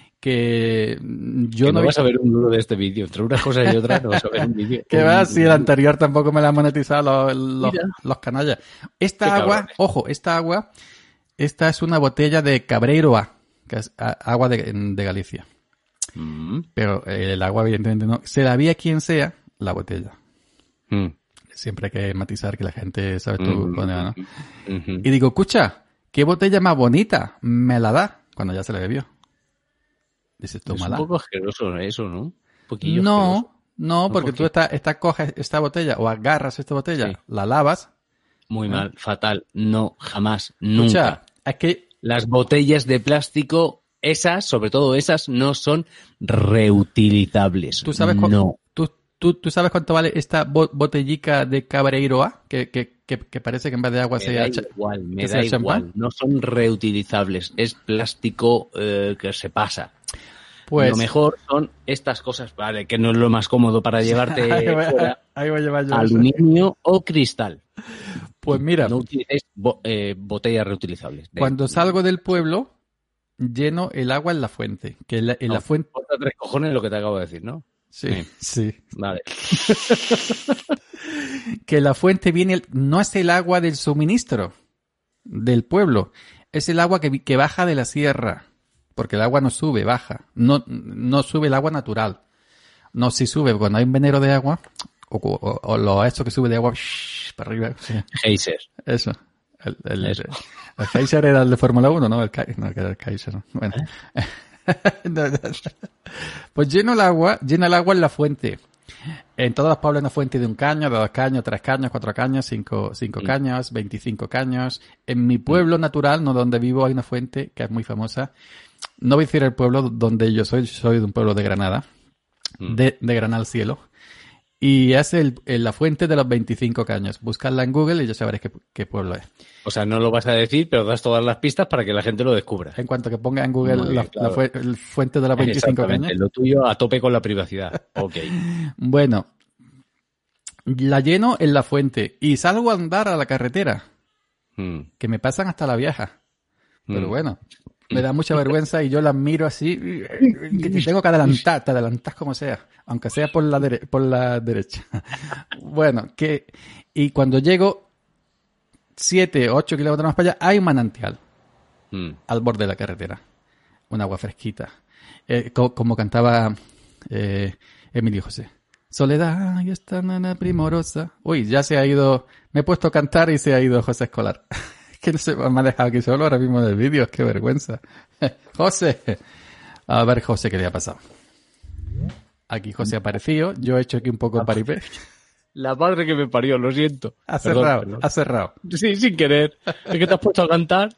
yo no vas a ver un duro de este vídeo. Entre unas cosas y otras no vas a ver un vídeo. ¿Qué va? Si el anterior tampoco me la han monetizado los canallas. Esta agua, ojo, esta es una botella de Cabreiroa, que es agua de Galicia. Pero el agua evidentemente no. Se la vi a quien sea la botella. Siempre hay que matizar que la gente sabe tú dónde va, ¿no? Y digo, escucha, ¿qué botella más bonita? Me la da cuando ya se la bebió. Dices, tómala. Es un poco asqueroso eso, ¿no? Un poquillo asqueroso. No, porque tú coges esta botella o agarras esta botella, la lavas. Muy mal, fatal. No, jamás, nunca. Escucha, es que las botellas de plástico, esas, sobre todo esas, no son reutilizables. ¿Tú sabes ¿Tú sabes cuánto vale esta botellica de Cabreiroa? Que parece que en vez de agua me da igual. champán. No son reutilizables. Es plástico que se pasa. Pues, lo mejor son estas cosas, vale, que no es lo más cómodo para llevarte fuera. Ahí voy a llevar yo aluminio o cristal. Pues mira. No utilicéis botellas reutilizables. Cuando salgo del pueblo, lleno el agua en la fuente. Que en la fuente... Corta 3 cojones lo que te acabo de decir, ¿no? Sí. Vale. Que la fuente viene... No es el agua del suministro del pueblo. Es el agua que baja de la sierra. Porque el agua no sube, baja. No sube el agua natural. No, si sube cuando hay un venero de agua, o esto que sube de agua para arriba. Sí. Geyser. Eso. El Geyser era el de Fórmula 1, ¿no? Que era el Kaiser. Bueno. Pues llena el agua en la fuente. En todos los pueblos hay una fuente de 1 caño, de 2 caños, 3 caños, 4 caños, 5 caños, 25 caños. En mi pueblo natural, no donde vivo, hay una fuente que es muy famosa. No voy a decir el pueblo donde yo soy de un pueblo de Granada, de Granada al cielo. Y es la fuente de los 25 caños. Buscadla en Google y ya sabréis qué pueblo es. O sea, no lo vas a decir, pero das todas las pistas para que la gente lo descubra. En cuanto que ponga en Google la fuente de los 25 caños. Lo tuyo a tope con la privacidad. Ok. Bueno, la lleno en la fuente y salgo a andar a la carretera. Que me pasan hasta la vieja. Pero bueno, me da mucha vergüenza y yo las miro así. Que te tengo que adelantar, te adelantas como sea. Aunque sea por la derecha. Bueno, y cuando llego 7, 8 kilómetros más para allá, hay un manantial al borde de la carretera. Un agua fresquita. Como cantaba Emilio José. Soledad y esta nana primorosa. Uy, ya se ha ido. Me he puesto a cantar y se ha ido José Escolar. Que no se me ha dejado aquí solo ahora mismo del vídeo. Qué vergüenza. José. A ver, José, ¿qué le ha pasado? Aquí José ha aparecido. Yo he hecho aquí un poco paripé. La madre que me parió, lo siento. Ha cerrado. Sí, sin querer. Es que te has puesto a cantar.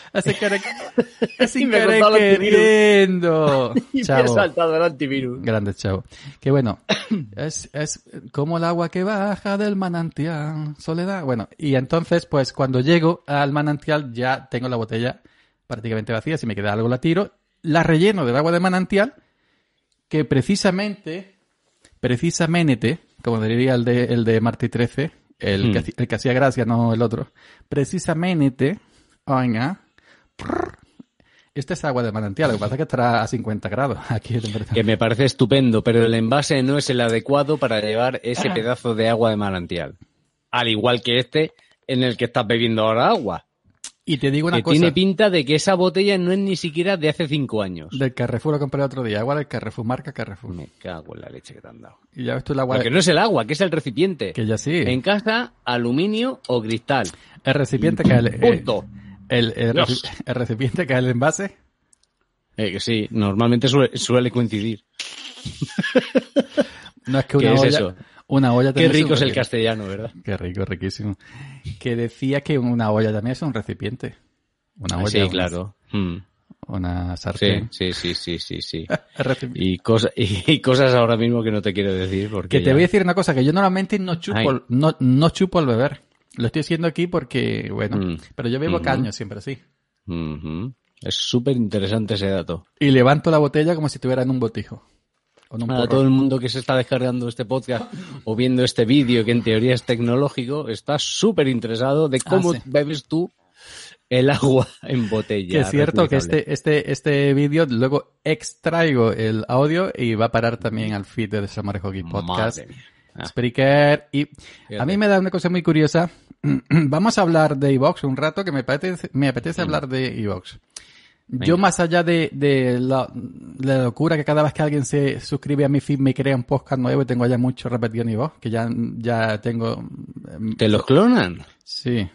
Sin querer queriendo. Y me ha saltado el antivirus. Grande, chavo. Que bueno, es como el agua que baja del manantial. Soledad. Bueno, y entonces, pues cuando llego al manantial ya tengo la botella prácticamente vacía. Si me queda algo la tiro. La relleno del agua de manantial que precisamente, como diría el de Martí 13, el que hacía gracia, no el otro. Precisamente, oiga, esta es agua de manantial, lo que pasa es que estará a 50 grados aquí. Que me parece estupendo, pero el envase no es el adecuado para llevar ese pedazo de agua de manantial. Al igual que este en el que estás bebiendo ahora agua. Y te digo una cosa. Tiene pinta de que esa botella no es ni siquiera de hace 5 años. Del Carrefour lo compré el otro día. Agua del Carrefour, marca Carrefour. Me cago en la leche que te han dado. Y ya ves tú el agua. Porque no es el agua, que es el recipiente. Que ya sí. En casa, aluminio o cristal. El recipiente que es punto. El recipiente que es el envase. Que sí, normalmente suele coincidir. No es que una olla. Es eso? Una olla también. Qué rico es el castellano, ¿verdad? Qué rico, riquísimo. Que decía que una olla también es un recipiente. Una olla. Sí, claro. Una sartén. Sí. y cosas ahora mismo que no te quiero decir. Porque te voy a decir una cosa, que yo normalmente no chupo al beber. Lo estoy haciendo aquí porque, bueno, pero yo bebo caño siempre así. Es súper interesante ese dato. Y levanto la botella como si estuviera en un botijo. A todo el mundo que se está descargando este podcast o viendo este vídeo, que en teoría es tecnológico, está súper interesado de cómo bebes tú el agua en botella. Que es cierto que este vídeo luego extraigo el audio y va a parar también al feed de Desarmar Hockey Podcast. Spreaker. Y a mí me da una cosa muy curiosa. Vamos a hablar de iVoox un rato, que me apetece hablar de iVoox. Yo, más allá de la locura que cada vez que alguien se suscribe a mi feed me crea un podcast nuevo, y tengo ya mucho repetido en iVoox, que ya tengo... ¿Te los clonan? Sí.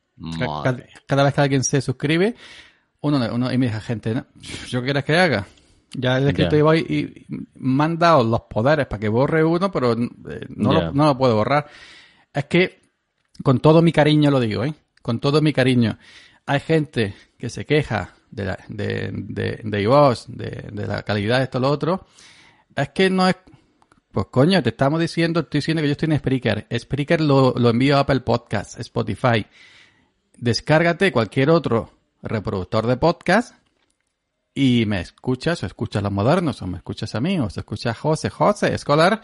Cada vez que alguien se suscribe, uno y me dice, gente, ¿no? ¿Yo qué quieres que haga? Ya he escrito iVoox y me han dado los poderes para que borre uno, pero no lo puedo borrar. Es que, con todo mi cariño lo digo, con todo mi cariño, hay gente que se queja de iVoox, de la calidad de esto o lo otro. Es que no es... Pues coño, estoy diciendo que yo estoy en Spreaker. Spreaker lo envío a Apple Podcasts, Spotify. Descárgate cualquier otro reproductor de podcast y me escuchas, o escuchas los modernos, o me escuchas a mí, o se escucha a José Escolar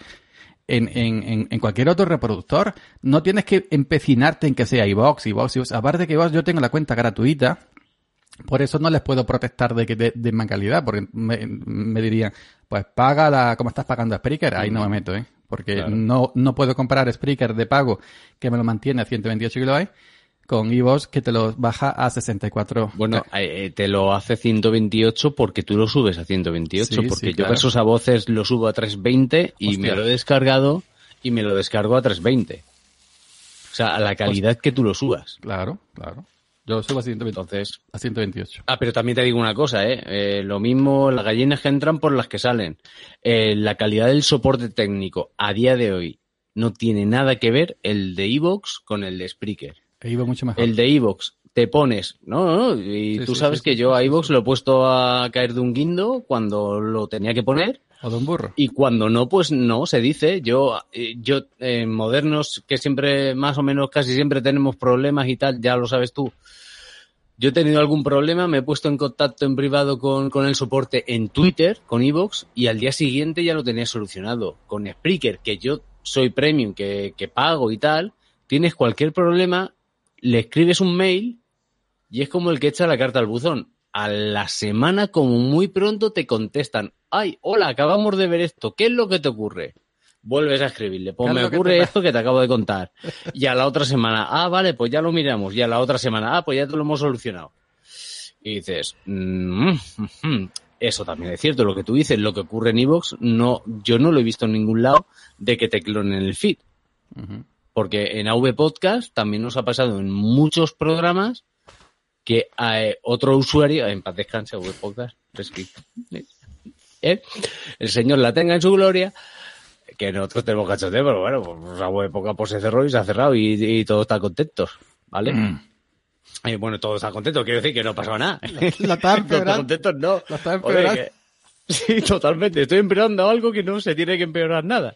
en cualquier otro reproductor. No tienes que empecinarte en que sea iVoox. Aparte que iVoox, yo tengo la cuenta gratuita. Por eso no les puedo protestar de que de más calidad, porque me dirían, pues paga como estás pagando a Spreaker. Ahí no me meto, porque claro, no puedo comprar Spreaker de pago, que me lo mantiene a 128 kilobytes, con iVoox, que te lo baja a 64. Bueno, te lo hace 128 porque tú lo subes a 128, porque yo claro, Versos a Voces lo subo a 320 y me lo he descargado y me lo descargo a 320. O sea, a la calidad que tú lo subas. Claro. Yo lo subo a 120, entonces, a 128. Pero también te digo una cosa, lo mismo, las gallinas que entran por las que salen. La calidad del soporte técnico a día de hoy no tiene nada que ver el de iVoox con el de Spreaker. Mucho mejor. El de iVoox te pones, tú sabes que yo a iVoox lo he puesto a caer de un guindo cuando lo tenía que poner. O de un burro. Y cuando no, pues no, se dice. Yo modernos, que siempre, más o menos, casi siempre tenemos problemas y tal, ya lo sabes tú. Yo he tenido algún problema, me he puesto en contacto en privado con el soporte en Twitter, con iVoox, y al día siguiente ya lo tenía solucionado. Con Spreaker, que yo soy premium, que pago y tal, tienes cualquier problema, le escribes un mail y es como el que echa la carta al buzón. A la semana, como muy pronto, te contestan. ¡Ay, hola, acabamos de ver esto! ¿Qué es lo que te ocurre? Vuelves a escribirle. Pues me ocurre esto que te acabo de contar. Y a la otra semana, vale, pues ya lo miramos. Y a la otra semana, pues ya te lo hemos solucionado. Y dices, eso también es cierto, lo que tú dices, lo que ocurre en iVoox, yo no lo he visto en ningún lado de que te clonen el feed. Uh-huh. Porque en AV Podcast también nos ha pasado en muchos programas que otro usuario, en paz descanse, AV Podcast, el señor la tenga en su gloria, que nosotros tenemos cachoteo, pero bueno, pues AV Podcast pues se cerró y se ha cerrado y todos están contentos, ¿vale? Bueno, todos están contentos, quiero decir que no ha pasado nada. La está empeorando. Todos contentos no. La está empeorando. Sí, totalmente, estoy empeorando algo que no se tiene que empeorar nada.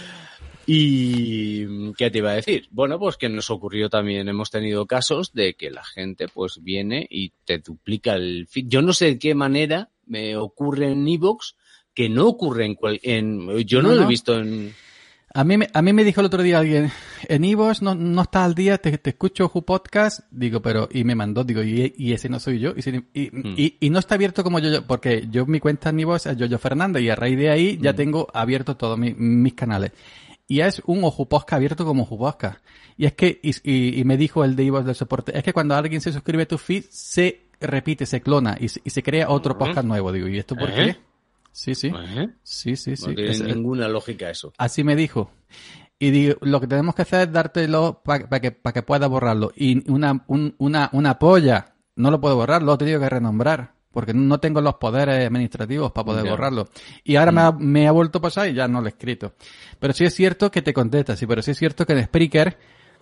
¿Y qué te iba a decir? Bueno, pues que nos ocurrió también, hemos tenido casos de que la gente pues viene y te duplica el feed. Yo no sé de qué manera me ocurre en iVoox, que no ocurre yo no lo he visto en... A mí me dijo el otro día alguien, en iVoox no estás al día, te escucho Who Podcast, digo, pero, y me mandó, digo, y ese no soy yo, y no está abierto como yo, porque yo mi cuenta en iVoox es Yoyo Fernández, y a raíz de ahí ya tengo abierto todos mis canales. Y es un Ojo Podcast abierto como Ojo Podcast. Y es que, y me dijo el de iVoox del soporte, es que cuando alguien se suscribe a tu feed, se repite, se clona, y se crea otro podcast nuevo. Digo, ¿y esto por qué? Sí. Sí. No tiene ninguna lógica eso. Así me dijo. Y digo, lo que tenemos que hacer es dártelo para que puedas borrarlo. Y una polla, no lo puedo borrar, lo he tenido que renombrar. Porque no tengo los poderes administrativos para poder borrarlo. Y ahora me ha vuelto a pasar y ya no lo he escrito. Pero sí es cierto que te contesta, sí, pero sí es cierto que en Spreaker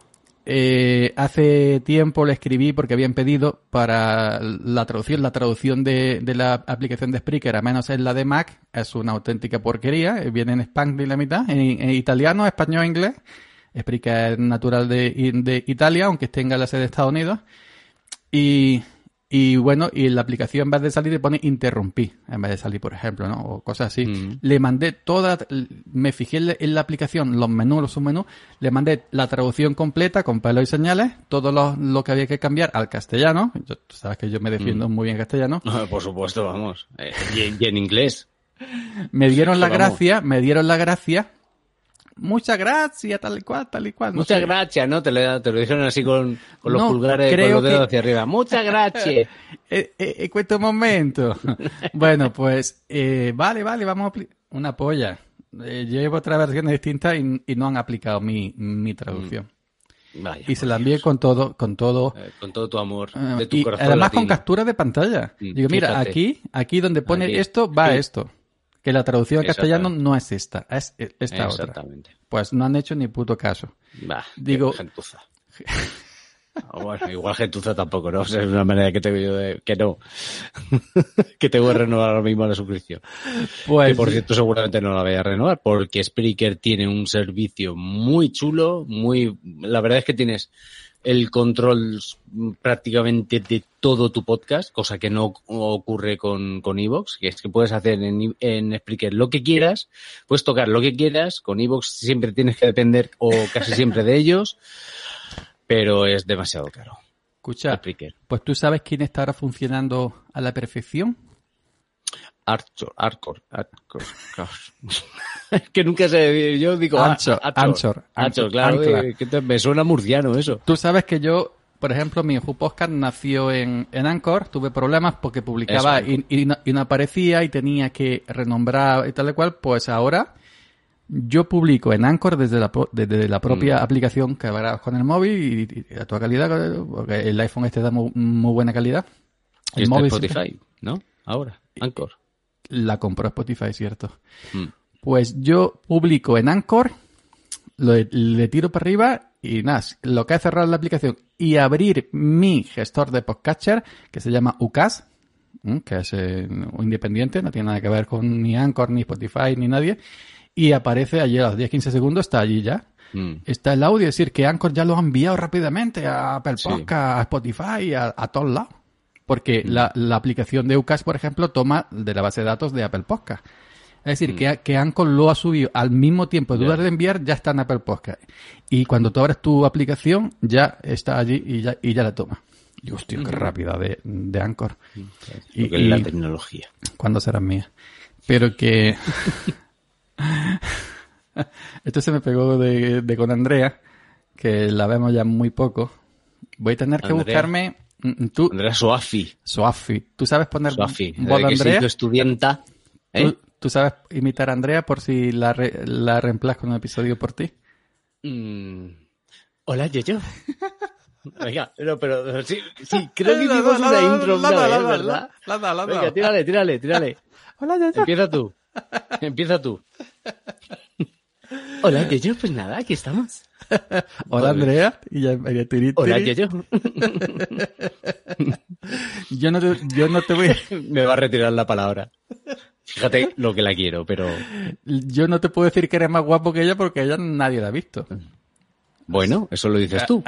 hace tiempo le escribí porque habían pedido para la traducción de la aplicación de Spreaker, a menos en la de Mac, es una auténtica porquería, viene en Spanglish la mitad, en italiano, español, inglés. Spreaker es natural de Italia, aunque tenga la sede de Estados Unidos. Y Y bueno, y la aplicación en vez de salir le pone interrumpí, en vez de salir, por ejemplo, ¿no? O cosas así. Le mandé me fijé en la aplicación, los menús, los submenús, le mandé la traducción completa con pelos y señales, todo lo que había que cambiar al castellano. Tú sabes que yo me defiendo muy bien en castellano. Por supuesto, vamos. Y en inglés. Me dieron la gracia. Muchas gracias, tal y cual. No Muchas sé. gracias, ¿no? Te lo dijeron así con los No, pulgares, con creo los dedos que- hacia arriba. Muchas gracias. Questo momento. Bueno, pues, vale, vamos a aplicar. Una polla. Llevo otras versiones distintas y no han aplicado mi traducción. Vaya, Y se la envié con todo. con todo tu amor, de tu Y corazón además con latino. captura de pantalla. Digo, mira, Fíjate. aquí donde pone Aquí. esto, va Sí. esto. Que la traducción al castellano Exactamente. no es esta, es esta otra. Exactamente. Pues no han hecho ni puto caso. Va, Digo- gentuza. Bueno, igual gentuza tampoco, ¿no? O sea, es una manera que tengo yo de... Que no. Que tengo que renovar ahora mismo la suscripción. Pues, Que por cierto seguramente no la voy a renovar porque Spreaker tiene un servicio muy chulo, la verdad es que tienes el control prácticamente de todo tu podcast, cosa que no ocurre con iVoox, que es que puedes hacer en Spreaker lo que quieras, puedes tocar lo que quieras, con iVoox siempre tienes que depender o casi siempre de ellos, pero es demasiado caro. escucha, Spreaker. pues tú sabes quién está ahora funcionando a la perfección. Arcor. Que nunca sé, yo digo Anchor, claro, Ancla. que me suena murciano eso. Tú sabes que yo, por ejemplo, mi Who Podcast nació en Anchor, tuve problemas porque publicaba Eso, y no aparecía y tenía que renombrar y tal y cual, pues ahora yo publico en Anchor desde la propia aplicación que grabas con el móvil y a toda calidad, porque el iPhone este da muy buena calidad. Y El está móvil Spotify, siempre- ¿no? Ahora, Anchor. La compró Spotify, cierto. Mm. Pues yo publico en Anchor, le tiro para arriba y nada, lo que es cerrar la aplicación y abrir mi gestor de podcatcher que se llama Ucas, que es independiente, no tiene nada que ver con ni Anchor, ni Spotify, ni nadie, y aparece allí a los 10-15 segundos, está allí ya. Está el audio, es decir, que Anchor ya lo ha enviado rápidamente a Apple Sí. Podcast, a Spotify, a todos lados. Porque la aplicación de Ucas, por ejemplo, toma de la base de datos de Apple Podcast. Es decir, que Anchor lo ha subido al mismo tiempo de Ya. de enviar, ya está en Apple Podcast. Y cuando tú abres tu aplicación, ya está allí y ya la toma. Y hostia, qué rápida de Anchor. Lo que es la tecnología. ¿Cuándo será mía? Pero que... Esto se me pegó de con Andrea, que la vemos ya muy poco. Voy a tener que Andrea. buscarme... Tú, Andrea Soafi. Soafi. ¿Tú sabes poner Soafi. voz de Que se Andrea? hizo estudianta. ¿Eh? ¿Tú sabes imitar a Andrea por si la reemplazco en un episodio por ti? Hola, Yoyo. Venga, no, pero sí, creo que hicimos una intro una vez, ¿verdad? Venga, tírale. Hola, ya. Empieza tú. Hola, Yoyo, pues nada, aquí estamos. Hola, Andrea. Y ya tiri. Hola, Yoyo. Yo no te voy... Me va a retirar la palabra. Fíjate lo que la quiero, pero... Yo no te puedo decir que eres más guapo que ella porque ella nadie la ha visto. Bueno, eso lo dices tú.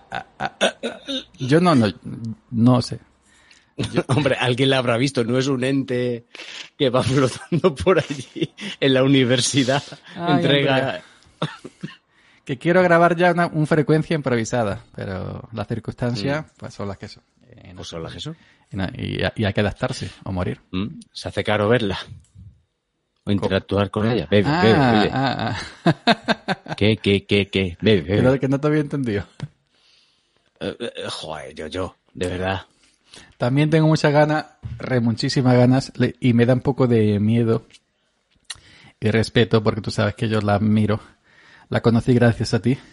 Yo no sé. Hombre, alguien la habrá visto, no es un ente que va flotando por allí en la universidad. Ay, Entrega... Que quiero grabar ya una frecuencia improvisada, pero las circunstancias pues son las que son. Pues son las que son. Y hay que adaptarse o morir. Se hace caro verla. O interactuar con ella. Bebe, oye. ¿Qué? Bebe. Pero que no te había entendido. Joder, yo, de verdad. También tengo muchas ganas, muchísimas ganas, y me da un poco de miedo y respeto, porque tú sabes que yo la admiro. La conocí gracias a ti.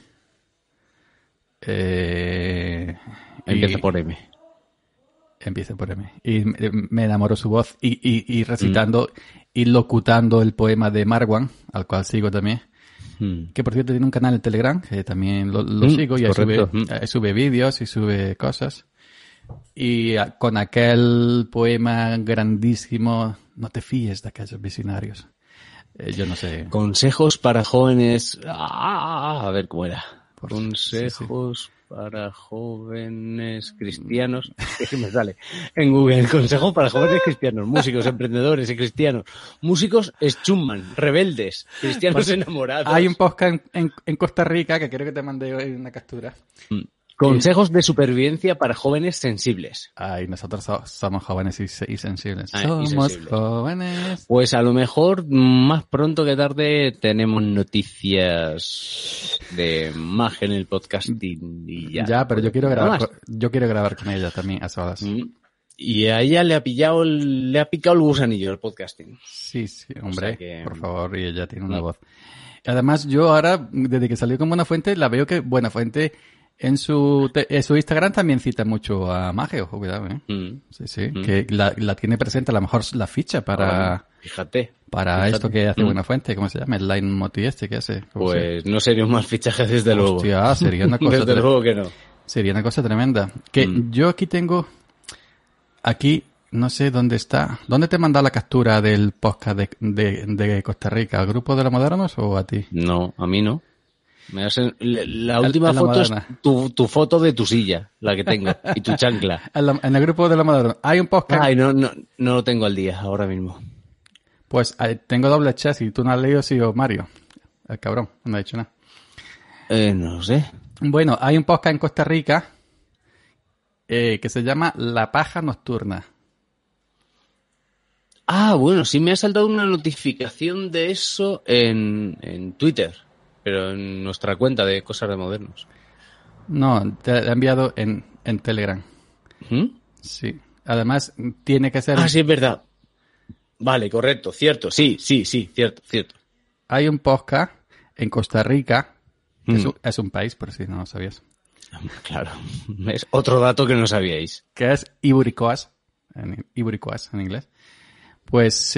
Empieza por M. Empieza por M. Y me enamoró su voz y recitando y locutando el poema de Marwan, al cual sigo también. Que por cierto tiene un canal en Telegram, que también lo sigo y ahí sube vídeos y sube cosas. Y con aquel poema grandísimo, no te fíes de aquellos visionarios. Yo no sé. Consejos para jóvenes. A ver cómo era. Consejos para jóvenes cristianos. ¿Qué me sale? En Google, consejos para jóvenes cristianos, músicos, emprendedores y cristianos. Músicos Schumann, rebeldes, cristianos enamorados. Hay un podcast en Costa Rica que creo que te mandé hoy una captura. Consejos de supervivencia para jóvenes sensibles. Ay, nosotros somos jóvenes y sensibles. Y Somos sensibles. jóvenes. Pues a lo mejor más pronto que tarde tenemos noticias de Mag en el podcasting y ya. Ya, pero yo quiero Nada grabar. más. Yo quiero grabar con ella también a solas. Y a ella le ha picado el gusanillo el podcasting. Sí, hombre, O sea que- por favor, y ella tiene una voz. Además, yo ahora, desde que salió con Buenafuente, la veo que Buenafuente en su Instagram también cita mucho a Mage, ojo, cuidado, Sí, que la tiene presente, a lo mejor la ficha para Fíjate. esto que hace Buenafuente, ¿cómo se llama? El line moti este que hace. ¿Cómo se llama? Pues no sería un mal fichaje desde luego. Hostia, sería una cosa Desde luego que no. Sería una cosa tremenda. Que yo aquí tengo, no sé dónde está. ¿Dónde te he mandado la captura del podcast de Costa Rica? ¿Al grupo de los modernos o a ti? No, a mí no. La última la foto es moderna. tu foto de tu silla, la que tengo, y tu chancla. En el grupo de los modernos. Hay un podcast. Ay, no lo tengo al día ahora mismo. Pues tengo doble chat y tú no has leído si o Mario. El cabrón, no ha dicho nada. No lo sé. Bueno, hay un podcast en Costa Rica que se llama La Paja Nocturna. Ah, bueno, sí me ha saltado una notificación de eso en Twitter, pero en nuestra cuenta de Cosas de Modernos. No, te he enviado en Telegram. ¿Mm? Sí. Además, tiene que ser... Ah, sí, es verdad. Vale, correcto, cierto. Sí, cierto. Hay un podcast en Costa Rica. Es un país, por si no lo sabías. Claro, es otro dato que no sabíais. Que es Ivory Coast. Ivory Coast en inglés. Pues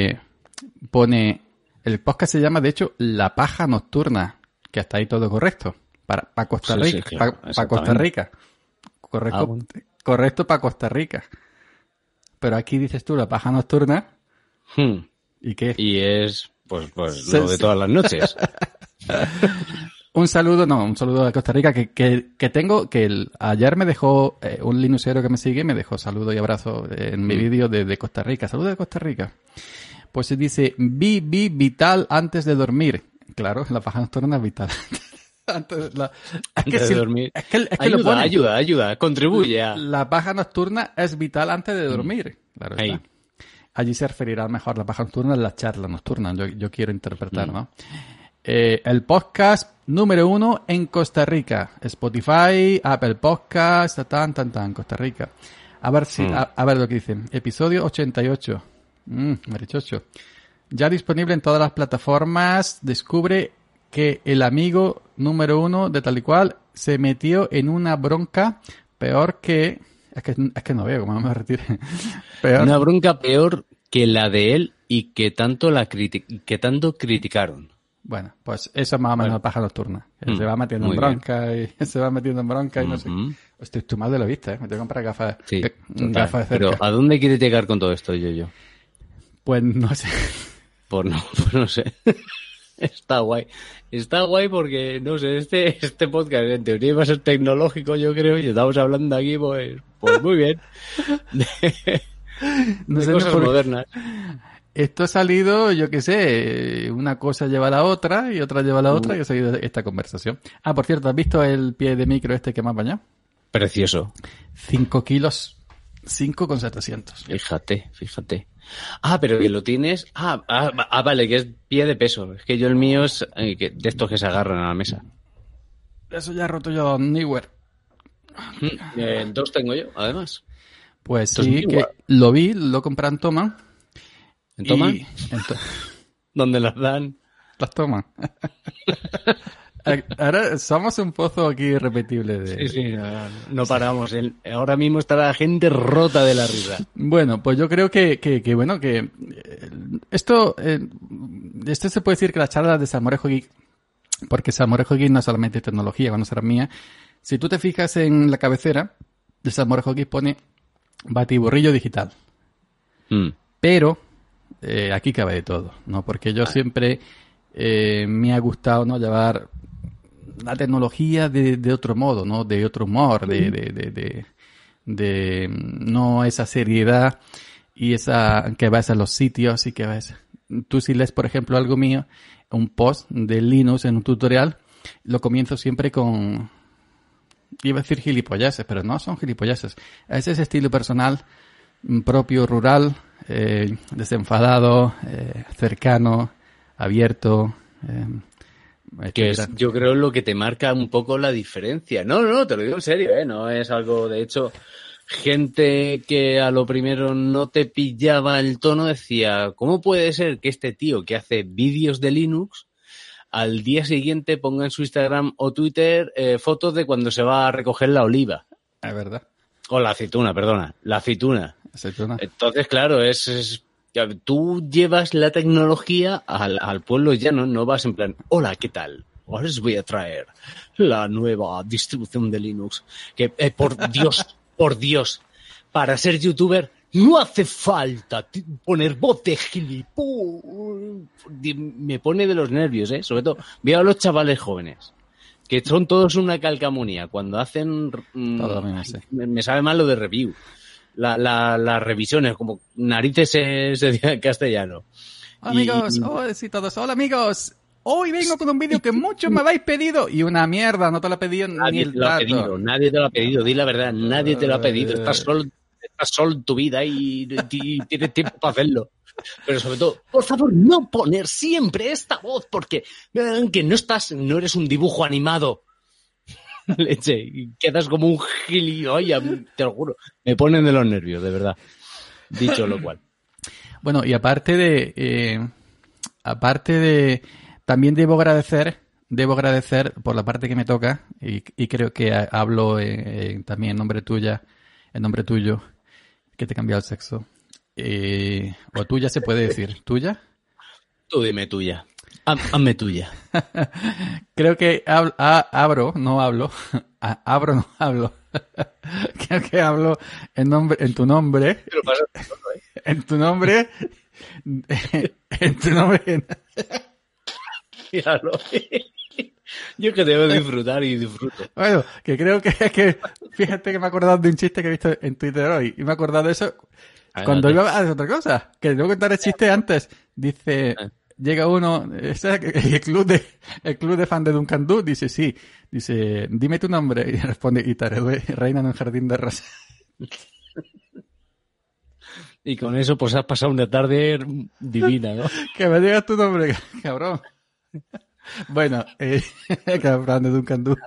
pone... El podcast se llama, de hecho, La Paja Nocturna. Que hasta ahí todo correcto. Para Costa Rica. Sí, claro, para Costa Rica. Correcto, bueno. correcto para Costa Rica. Pero aquí dices tú La Paja Nocturna. ¿Y qué? Y es, pues lo de todas las noches. Un saludo a Costa Rica que tengo, ayer me dejó un linuxero que me sigue, me dejó saludo y abrazo en mi vídeo de Costa Rica. Saludo de Costa Rica. Pues se dice, vital antes de dormir. Claro, la paja nocturna es vital. Antes de dormir. Es que lo pone. Ayuda, contribuye a... La paja nocturna es vital antes de dormir. Claro está. Ahí. Allí se referirá mejor la paja nocturna en la charla nocturna. Yo quiero interpretar, ¿no? El podcast número 1 en Costa Rica. Spotify, Apple Podcast, Costa Rica. A ver a ver lo que dicen. Episodio 88. Marichocho. Ya disponible en todas las plataformas. Descubre que el amigo número 1 de tal y cual se metió en una bronca peor que... Es que no veo, como no me retire. Peor. Una bronca peor que la de él y que tanto criticaron. Bueno, pues eso es más o menos la paja nocturna. Se va metiendo en muy bronca y se va metiendo en bronca y no sé. Estoy tú mal de la vista, Me tengo que comprar gafas, Sí, gafas de cerca. pero ¿a dónde quiere llegar con todo esto, yo? Pues no sé. Pues no sé. Está guay. Está guay porque, no sé, este podcast en teoría iba a ser tecnológico, yo creo, y estamos hablando aquí, pues muy bien. No De sé cosas por- modernas. Esto ha salido, yo qué sé, una cosa lleva a la otra y otra lleva a la otra y ha salido esta conversación. Ah, por cierto, ¿has visto el pie de micro este que me ha bañado? Precioso. 5 kilos, 5,700. Fíjate. Ah, pero que lo tienes... vale, que es pie de peso. Es que yo el mío es de estos que se agarran a la mesa. Eso ya he roto yo Newer. 2 tengo yo, además. Pues Esto es sí, que Newer. lo compré en Toma. ¿En Toma? ¿Dónde las dan? Las toman. Ahora somos un pozo aquí irrepetible de... Sí, no paramos. Ahora mismo está la gente rota de la risa. Bueno, pues yo creo que esto se puede decir que las charlas de Salmorejo Geek, porque Salmorejo Geek no es solamente tecnología, van a ser mía. Si tú te fijas en la cabecera de Salmorejo Geek pone batiburrillo digital. Pero aquí cabe de todo, ¿no? Porque yo siempre me ha gustado no llevar la tecnología de otro modo, ¿no? De otro humor, de no esa seriedad y esa que vas a los sitios y que vas. Tú si lees, por ejemplo, algo mío, un post de Linux en un tutorial, lo comienzo siempre con, iba a decir gilipolleces, pero no son gilipolleces. Es ese estilo personal propio, rural, desenfadado, cercano, abierto. Que es, yo creo, lo que te marca un poco la diferencia. No, te lo digo en serio, no es algo, de hecho, gente que a lo primero no te pillaba el tono decía, ¿cómo puede ser que este tío que hace vídeos de Linux al día siguiente ponga en su Instagram o Twitter fotos de cuando se va a recoger la oliva? Es verdad. O la aceituna, perdona, la aceituna. Aceituna. Entonces, claro, tú llevas la tecnología al pueblo llano, no vas en plan, hola, ¿qué tal? Ahora os voy a traer la nueva distribución de Linux. Que, por Dios, para ser youtuber no hace falta poner voz de gilipollas. Me pone de los nervios, sobre todo, veo a los chavales jóvenes, que son todos una calcamonía. Cuando hacen... me sabe mal lo de review. Las revisiones, como narices se dice en castellano. Hola amigos, hola amigos. Hoy vengo con un vídeo que muchos me habéis pedido. Y una mierda, no te lo ha pedido ni el tato. Nadie te lo ha pedido, di la verdad, nadie te lo ha pedido. Estás solo en tu vida y tienes tiempo para hacerlo. Pero sobre todo, por favor, no poner siempre esta voz, porque que no eres un dibujo animado. Leche, y quedas como un gilipollas, te lo juro. Me ponen de los nervios, de verdad. Dicho lo cual. Bueno, y aparte de también debo agradecer por la parte que me toca, y creo que hablo también en nombre tuyo, que te he cambiado el sexo. O tuya se puede decir. ¿Tuya? Tú dime tuya. Hazme tuya. Creo que abro, no hablo. Creo que hablo en tu nombre. Pero pasa todo, En tu nombre. En tu nombre. Míralo. Yo que debo disfrutar y disfruto. Bueno, que creo que es que, fíjate que me he acordado de un chiste que he visto en Twitter hoy. Y me he acordado de eso cuando iba a hacer otra cosa. Que debo contar el chiste antes. Dice, llega uno, el club de fan de Duncan Du, dice, sí. Dice, dime tu nombre. Y responde, Itarewe, reina en un jardín de rosas. Y con eso pues has pasado una tarde divina, ¿no? Que me digas tu nombre, cabrón. Bueno, cabrón de Duncan Du.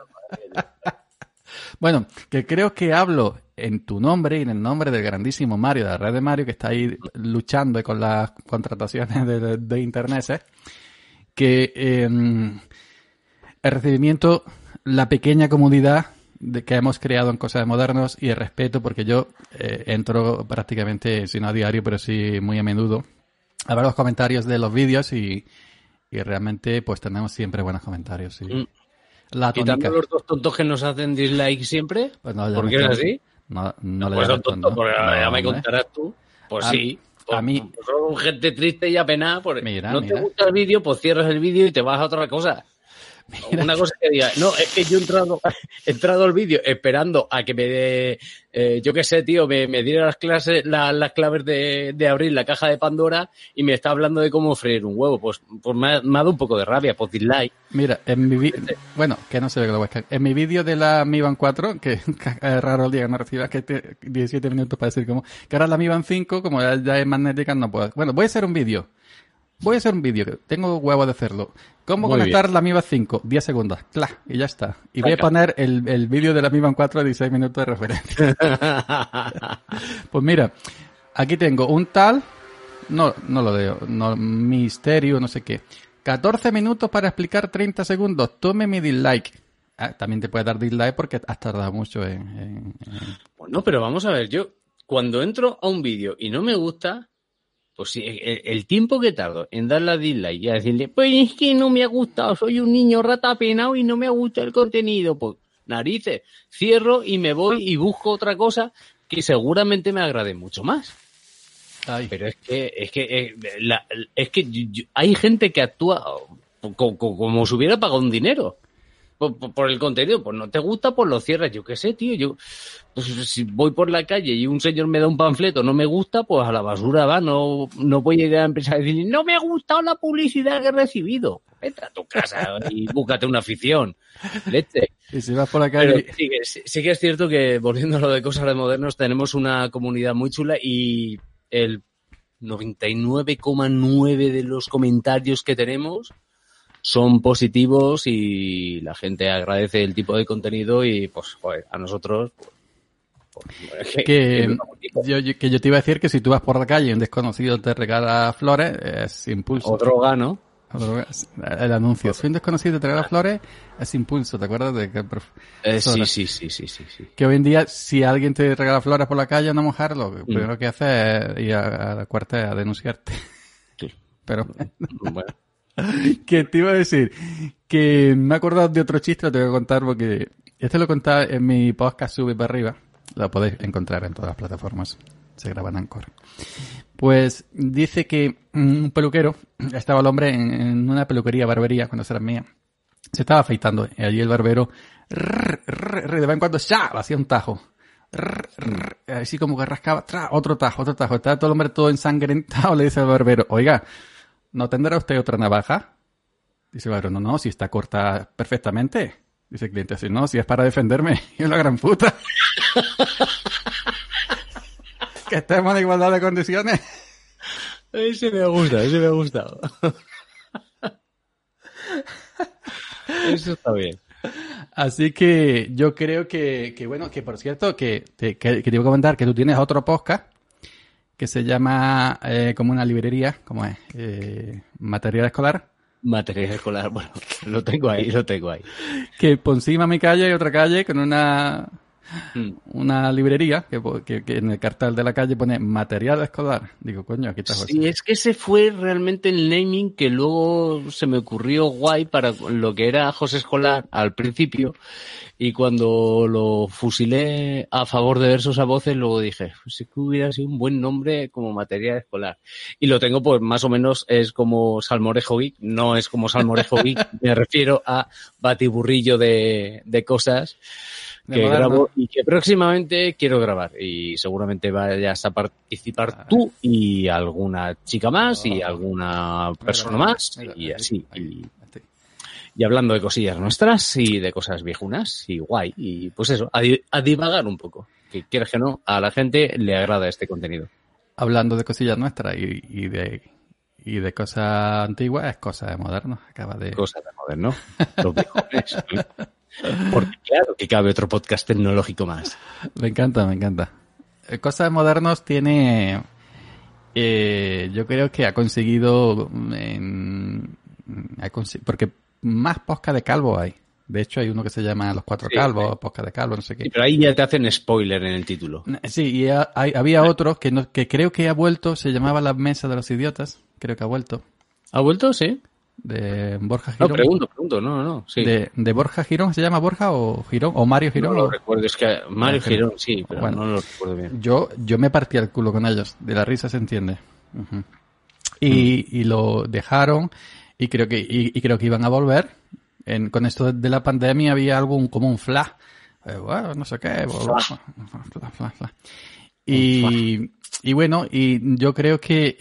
Bueno, que creo que hablo en tu nombre y en el nombre del grandísimo Mario, de la red de Mario, que está ahí luchando con las contrataciones de internet, que el recibimiento, la pequeña comodidad que hemos creado en Cosas de Modernos y el respeto, porque yo entro prácticamente, si no a diario, pero sí muy a menudo, a ver los comentarios de los vídeos y realmente pues tenemos siempre buenos comentarios. Sí. Quitando los dos tontos que nos hacen dislike siempre, pues no, ¿por qué es así? No pues son tontos, porque ya me contarás tú. Pues sí. A mí... Pues son gente triste y apenada. Mira. Te gusta el vídeo, pues cierras el vídeo y te vas a otra cosa. Una cosa que diga, no, es que yo he entrado al vídeo esperando a que me dé, yo qué sé, tío, me diera las claves de abrir la caja de Pandora y me está hablando de cómo freír un huevo. Pues me ha dado un poco de rabia, pues dislike. Mira, bueno, que no se ve que lo webcam. En mi vídeo de la Mi Band 4, que es raro el día que no reciba, que 17 minutos para decir cómo, que ahora la Mi Band 5, como ya es magnética, no puedo. Bueno, voy a hacer un vídeo. Tengo huevo de hacerlo. ¿Cómo Muy conectar bien. la Mi Band 5? 10 segundos. ¡Cla! Y ya está. Y voy a poner el vídeo de la Mi Band 4 de 16 minutos de referencia. Pues mira, aquí tengo un tal... No lo veo. No, misterio, no sé qué. 14 minutos para explicar 30 segundos. Tome mi dislike. También te puedes dar dislike porque has tardado mucho en... Bueno, pero vamos a ver. Yo, cuando entro a un vídeo y no me gusta... Pues sí, el tiempo que tardo en darle a dislike y a decirle, pues es que no me ha gustado, soy un niño rata penado y no me ha gustado el contenido. Pues narices, cierro y me voy y busco otra cosa que seguramente me agrade mucho más. Ay. Pero es que hay gente que actúa como si hubiera pagado un dinero. por el contenido, pues no te gusta, pues lo cierras. Yo qué sé, tío, yo pues, si voy por la calle y un señor me da un panfleto, no me gusta, pues a la basura va, no voy a ir a la empresa a decir, no me ha gustado la publicidad que he recibido. Vete a tu casa y búscate una afición. Leche. Y si vas por la calle... Pero sí que es cierto que, volviendo a lo de cosas de modernos, tenemos una comunidad muy chula y el 99,9 de los comentarios que tenemos son positivos y la gente agradece el tipo de contenido y, pues, joder, a nosotros... Que yo te iba a decir que si tú vas por la calle y un desconocido te regala flores, es impulso. O droga, ¿no? El anuncio. Si un desconocido te regala flores, es impulso. ¿Te acuerdas de que sí. Que hoy en día, si alguien te regala flores por la calle a una mujer, lo primero que hace es ir a la cuartel a denunciarte. Sí. Pero... Bueno. Que te iba a decir que me he acordado de otro chiste, lo tengo que contar porque este lo contaba en mi podcast Sube para Arriba. Lo podéis encontrar en todas las plataformas. Se graba en Anchor. Pues dice que un peluquero, estaba el hombre en una peluquería, barbería, cuando era mía. Se estaba afeitando y allí el barbero de vez en cuando hacía un tajo. Así como que rascaba, otro tajo. Estaba todo el hombre todo ensangrentado, le dice al barbero, oiga, ¿no tendrá usted otra navaja? Dice el barbero, no, si está corta perfectamente. Dice el cliente así, no, si es para defenderme. Y es la gran puta. Que estemos en igualdad de condiciones. Ese me gusta. Eso está bien. Así que yo creo que bueno, que por cierto, que te iba a comentar que tú tienes otro podcast que se llama como una librería, ¿cómo es? Material escolar. Material escolar, bueno, lo tengo ahí. Que por encima de mi calle hay otra calle con una librería que en el cartel de la calle pone material escolar. Digo, coño, aquí está José. Sí, es que ese fue realmente el naming que luego se me ocurrió guay para lo que era José Escolar al principio, y cuando lo fusilé a favor de Versos a Voces, luego dije, sí que hubiera sido un buen nombre como material escolar. Y lo tengo, pues más o menos es como Salmorejo Geek, no es como Salmorejo Geek, me refiero a batiburrillo de cosas que grabo y que próximamente quiero grabar, y seguramente vayas a participar tú y alguna chica más y alguna persona más y así y hablando de cosillas nuestras y de cosas viejunas y guay, y pues eso, a divagar un poco, que quieras que no, a la gente le agrada este contenido. Hablando de cosillas nuestras y de cosas antiguas, es cosas de modernos. Cosas de modernos, los viejones. Porque claro que cabe otro podcast tecnológico más. Me encanta. Cosas de modernos tiene... yo creo que ha conseguido... porque más podcast de calvo hay. De hecho, hay uno que se llama Los Cuatro Calvos, podcast de calvo, no sé qué. Sí, pero ahí ya te hacen spoiler en el título. Sí, y había otro que creo que ha vuelto, se llamaba La Mesa de los Idiotas. Creo que ha vuelto. ¿Ha vuelto? Sí. De Borja Girón. No, pregunto, no, sí. De Borja Girón, ¿se llama Borja o Girón? ¿O Mario Girón? No lo recuerdo, es que Mario Girón, sí, pero bueno, no lo recuerdo bien. Yo me partía el culo con ellos, de la risa se entiende. Uh-huh. Y lo dejaron, y creo que iban a volver. Con esto de la pandemia había algo como un flash. Bueno, no sé qué. Flash. Y bueno, y yo creo que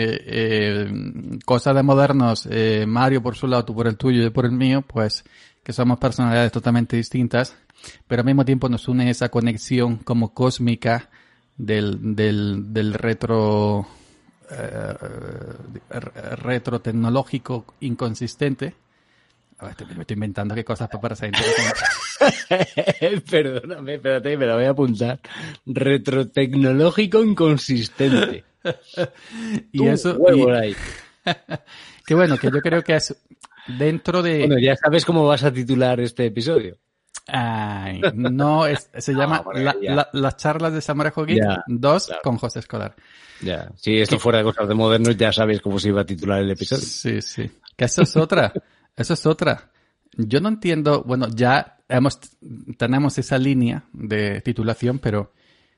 cosas de modernos, Mario por su lado, tú por el tuyo y yo por el mío, pues que somos personalidades totalmente distintas, pero al mismo tiempo nos une esa conexión como cósmica del retro tecnológico inconsistente. A ver, me estoy inventando qué cosas para ser interesante. Perdóname, espérate, me la voy a apuntar. Retrotecnológico inconsistente. Y eso... ahí. Que bueno, que yo creo que es dentro de... Bueno, ya sabes cómo vas a titular este episodio. Ay, no, se llama Las charlas de Salmorejo Geek 2 claro. Con José Escolar. Ya, si esto fuera de cosas de modernos, ya sabes cómo se iba a titular el episodio. Sí. Que eso es otra. Yo no entiendo, bueno, ya tenemos esa línea de titulación, pero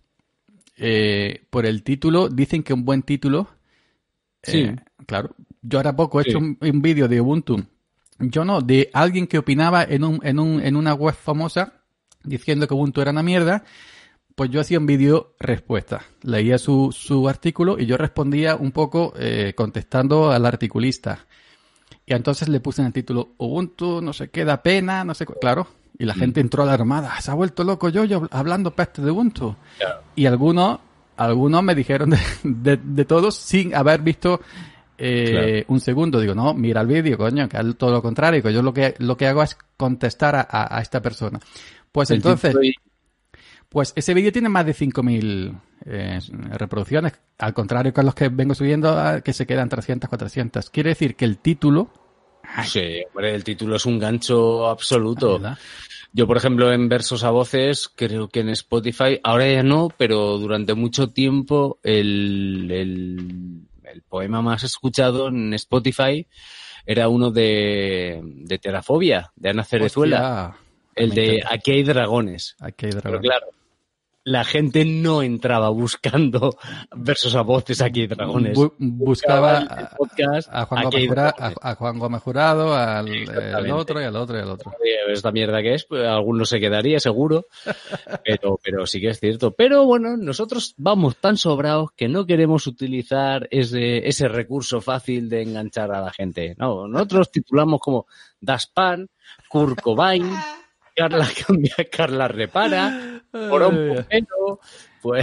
por el título, dicen que un buen título, sí. Claro, yo ahora poco he hecho un vídeo de Ubuntu Yo no, de alguien que opinaba en una web famosa diciendo que Ubuntu era una mierda, pues yo hacía un vídeo respuesta. Leía su artículo y yo respondía un poco contestando al articulista. Y entonces le puse en el título, Ubuntu, no sé qué, da pena, no sé qué. Claro, y la gente entró alarmada. Se ha vuelto loco yo hablando peste de Ubuntu. Claro. Y algunos me dijeron de todos sin haber visto claro. Un segundo. Digo, no, mira el vídeo, coño, que es todo lo contrario. Que yo lo que hago es contestar a esta persona. Pues entonces, pues ese vídeo tiene más de 5.000 reproducciones. Al contrario que los que vengo subiendo, que se quedan 300, 400. Quiere decir que el título... Sí, hombre, el título es un gancho absoluto. Yo, por ejemplo, en Versos a Voces, creo que en Spotify, ahora ya no, pero durante mucho tiempo el poema más escuchado en Spotify era uno de Terafobia, de Ana Cerezuela. Hostia, el de Aquí hay dragones. Aquí hay dragones. Pero claro, la gente no entraba buscando Versos a Voces, Aquí hay dragones. Buscaba a Juan Gómez Jurado, al otro y al otro y al otro. Esta mierda que es, pues alguno se quedaría seguro, pero sí que es cierto. Pero bueno, nosotros vamos tan sobrados que no queremos utilizar ese recurso fácil de enganchar a la gente. No, nosotros titulamos como Das Pan, Kurt Cobain, Carla cambia, Carla repara, Porón Pompero, pues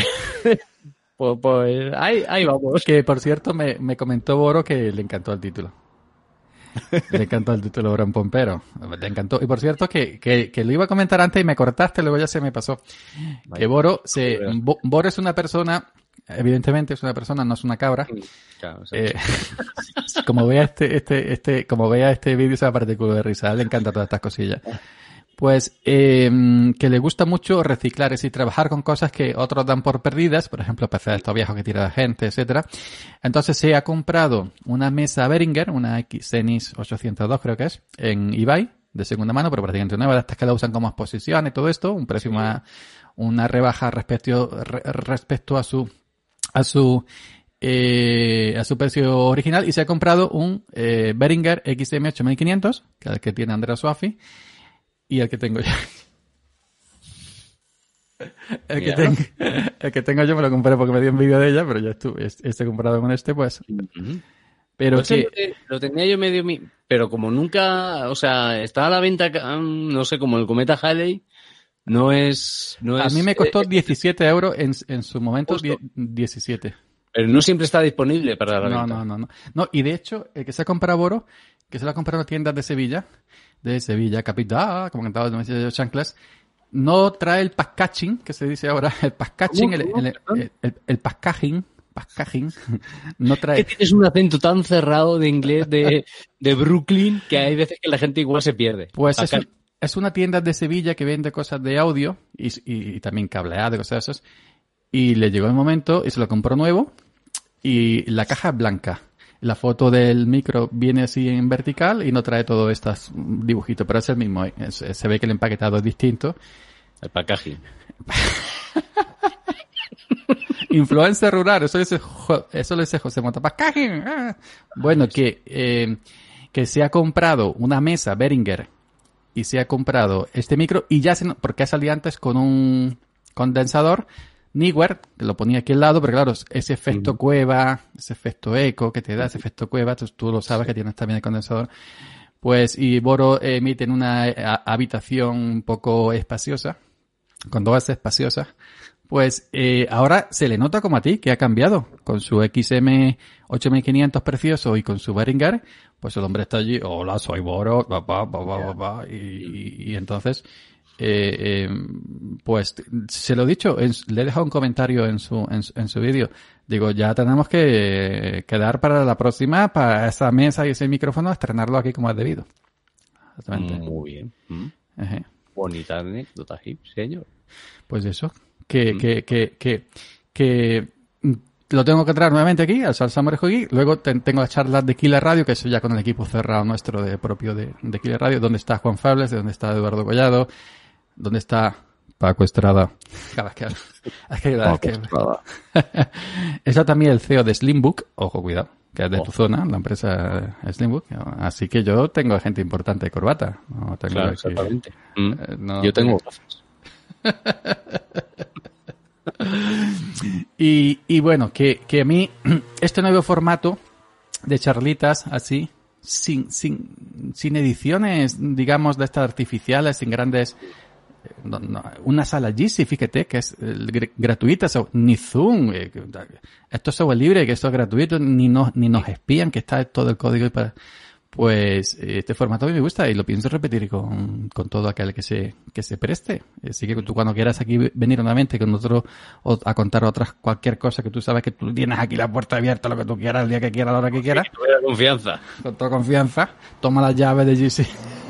ahí vamos. Que por cierto me comentó Boro que le encantó el título. Le encantó el título Porón Pompero. Le encantó. Y por cierto que lo iba a comentar antes y me cortaste, luego ya se me pasó. Vale. Que Boro es una persona, evidentemente es una persona, no es una cabra. Claro, sí. Como vea este vídeo se va a partir culo de risa. Le encanta todas estas cosillas. Pues que le gusta mucho reciclar, es decir, trabajar con cosas que otros dan por perdidas, por ejemplo, PC de estos viejos que tira la gente, etcétera. Entonces se ha comprado una mesa Behringer, una Xenix 802 creo que es, en eBay, de segunda mano, pero prácticamente nueva, de estas que la usan como exposición y todo esto, un precio una rebaja respecto a su precio original, y se ha comprado un Behringer XM 8500, que es el que tiene Andrea Suafi, y el que tengo yo. El que tengo yo me lo compré porque me dio envidia de ella, pero ya estoy comprado con este, pues. Uh-huh. Pero pues que lo tenía yo medio, pero como nunca, o sea, está a la venta, no sé, como el Cometa Halley, no es. A mí me costó 17 euros en su momento, 17. Pero no siempre está disponible para la venta. No, y de hecho, el que se ha comprado Boro, que se lo ha comprado en tiendas de Sevilla, capital, como cantaba el Chanclas, no trae el packaging, que se dice ahora, el packaging, el packaging, no trae. Que tienes un acento tan cerrado de inglés de Brooklyn que hay veces que la gente igual se pierde. Pues es una tienda de Sevilla que vende cosas de audio y también cableado y cosas esas. Y le llegó el momento y se lo compró nuevo y la caja es blanca. La foto del micro viene así en vertical y no trae todos estos dibujitos, pero es el mismo. Se ve que el empaquetado es distinto. El packaging. Influencer rural, eso le dice José Mota. Packaging. Bueno, que se ha comprado una mesa Behringer y se ha comprado este micro y porque ha salido antes con un condensador Neewer, que lo ponía aquí al lado, pero claro, ese efecto cueva, ese efecto eco que te da, ese efecto cueva, tú lo sabes que tienes también el condensador. Pues, y Boro emite en una habitación un poco espaciosa, con dos veces espaciosa. Pues, ahora se le nota como a ti, que ha cambiado. Con su XM 8500 precioso y con su Behringer, pues el hombre está allí, hola, soy Boro, y entonces, pues se lo he dicho, le he dejado un comentario en su vídeo. Digo, ya tenemos que quedar para la próxima, para esa mesa y ese micrófono, estrenarlo aquí como es debido. Exactamente. Muy bien. Bonita anécdota, señor. Pues eso, que lo tengo que traer nuevamente aquí, al Salsa Morejoguí. Luego tengo las charlas de Killer Radio, que eso ya con el equipo cerrado nuestro propio de Killer Radio, donde está Juan Fables, donde está Eduardo Collado, donde está Paco Estrada. Estrada. Está también el CEO de Slimbook, ojo, cuidado, que es de tu zona, la empresa Slimbook. Así que yo tengo gente importante de corbata. No tengo Claro, aquí, exactamente. no Yo tengo gafas. Y bueno, que a mí este nuevo formato de charlitas así, sin ediciones, digamos, de estas artificiales, sin grandes... una sala Jitsi, fíjate, que es gratuita, ni Zoom, esto es software libre, que esto es gratuito, ni nos espían, que está todo el código y para... Pues este formato a mí me gusta y lo pienso repetir con todo aquel que se preste. Así que tú cuando quieras aquí venir nuevamente con nosotros a contar cualquier cosa que tú sabes que tú tienes aquí la puerta abierta, lo que tú quieras, el día que quieras, a la hora que quieras. Con toda confianza. Con toda confianza. Toma las llaves de GC.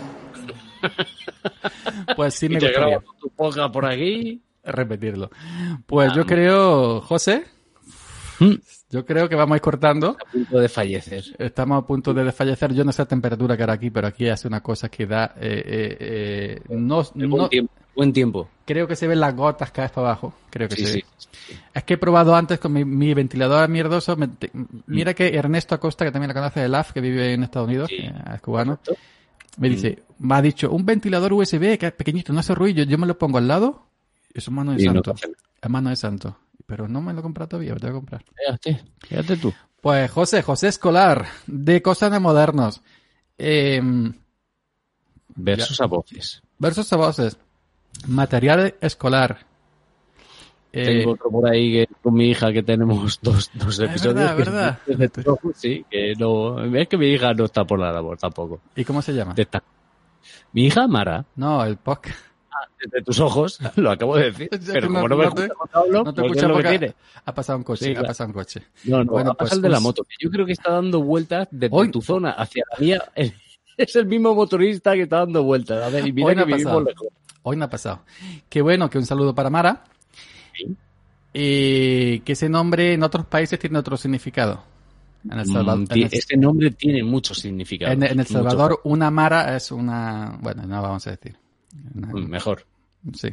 Pues sí, me gustaría. Grabas tu podcast por aquí. Repetirlo. Pues yo creo, José, yo creo que vamos a ir cortando. A punto de fallecer. Estamos a punto de desfallecer. Yo no sé la temperatura que hará aquí, pero aquí hace una cosa que da... Buen tiempo. Creo que se ven las gotas cada vez para abajo. Creo que Sí. Es que he probado antes con mi ventilador mierdoso. Mira que Ernesto Acosta, que también la conoce de LAF, que vive en Estados Unidos, que es cubano, me dice, me ha dicho, un ventilador USB que es pequeñito, no hace ruido, yo me lo pongo al lado, eso es mano de santo. Es mano de santo. Pero no me lo he comprado todavía, lo tengo que comprar. Fíjate tú. Pues José Escolar, de Cosas de Modernos. Versos a voces. Versos a voces. Material escolar. Tengo otro por ahí que con mi hija que tenemos dos episodios. Es verdad. Sí, que no. Es que mi hija no está por la labor tampoco. ¿Y cómo se llama? Mi hija Mara. No, el podcast. Desde tus ojos, lo acabo de decir. Pero como no me escuchas cuando hablo, no te escuchas porque ha pasado un coche. Sí, claro. Ha pasado un coche. No, bueno, ha pasado el de la moto. Yo creo que está dando vueltas desde tu zona hacia la mía. Es el mismo motorista que está dando vueltas. A ver, y mira que vivimos lejos. Hoy me ha pasado. Qué bueno, que un saludo para Mara. Sí. Que ese nombre en otros países tiene otro significado. En El Salvador, este nombre tiene mucho significado. En El Salvador, una Mara es una... Bueno, no vamos a decir. Mejor. Sí.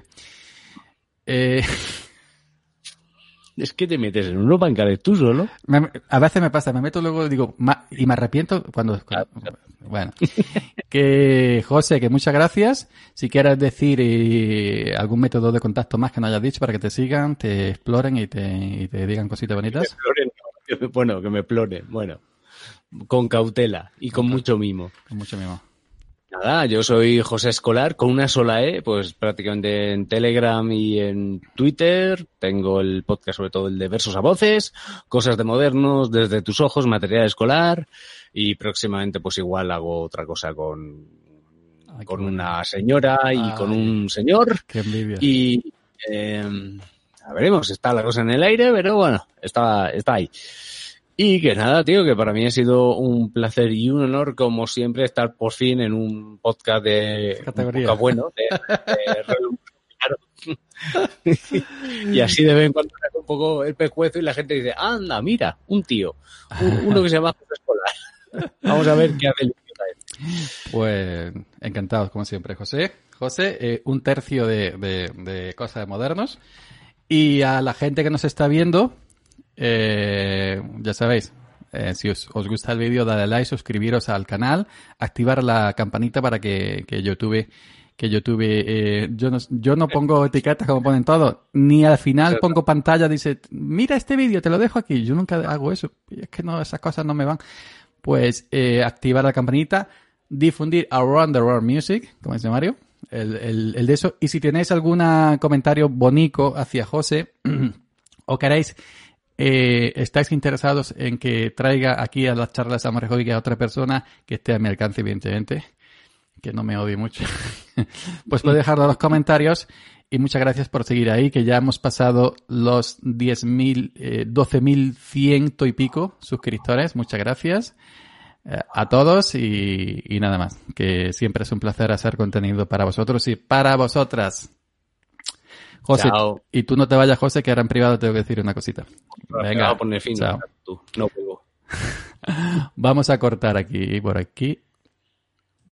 Es que te metes en unos bancales tú solo. A veces me pasa, me meto luego digo, y me arrepiento cuando... Bueno, que José, que muchas gracias. Si quieres decir algún método de contacto más que no hayas dicho para que te sigan, te exploren y te digan cositas bonitas. Bueno, que me exploren. Bueno, con cautela y con mucho mimo. Con mucho mimo. Nada, yo soy José Escolar, con una sola E, pues prácticamente en Telegram y en Twitter. Tengo el podcast, sobre todo el de Versos a Voces, Cosas de Modernos, Desde tus Ojos, Material Escolar, y próximamente pues igual hago otra cosa con una señora y con un señor. Qué envidia. Y veremos, está la cosa en el aire, pero bueno, está ahí. Y que nada, tío, que para mí ha sido un placer y un honor, como siempre, estar por fin en un podcast de categoría. Un bueno, y así de vez en cuando saca un poco el pescuezo y la gente dice, anda, mira, un tío, uno que se llama José Escolar. Vamos a ver qué hace el idiota este. Pues encantados, como siempre, José. José, un tercio de Cosas de Modernos. Y a la gente que nos está viendo... ya sabéis, si os gusta el vídeo, dale like, suscribiros al canal, activar la campanita para que YouTube yo no pongo etiquetas como ponen todos, ni al final pongo pantalla, dice, mira este vídeo, te lo dejo aquí. Yo nunca hago eso, es que no, esas cosas no me van. Pues activar la campanita, difundir Around the World Music, como dice Mario, el de eso. Y si tenéis algún comentario bonito hacia José o queréis estáis interesados en que traiga aquí a las charlas amorejóicas a otra persona que esté a mi alcance, evidentemente, que no me odie mucho, pues podéis dejarlo en los comentarios. Y muchas gracias por seguir ahí, que ya hemos pasado los 10.000, 12.100 y pico suscriptores. Muchas gracias a todos y nada más, que siempre es un placer hacer contenido para vosotros y para vosotras. José, chao. Y tú no te vayas, José, que ahora en privado tengo que decir una cosita. Venga, a poner fin. chao. Tú. No puedo. Vamos a cortar aquí y por aquí.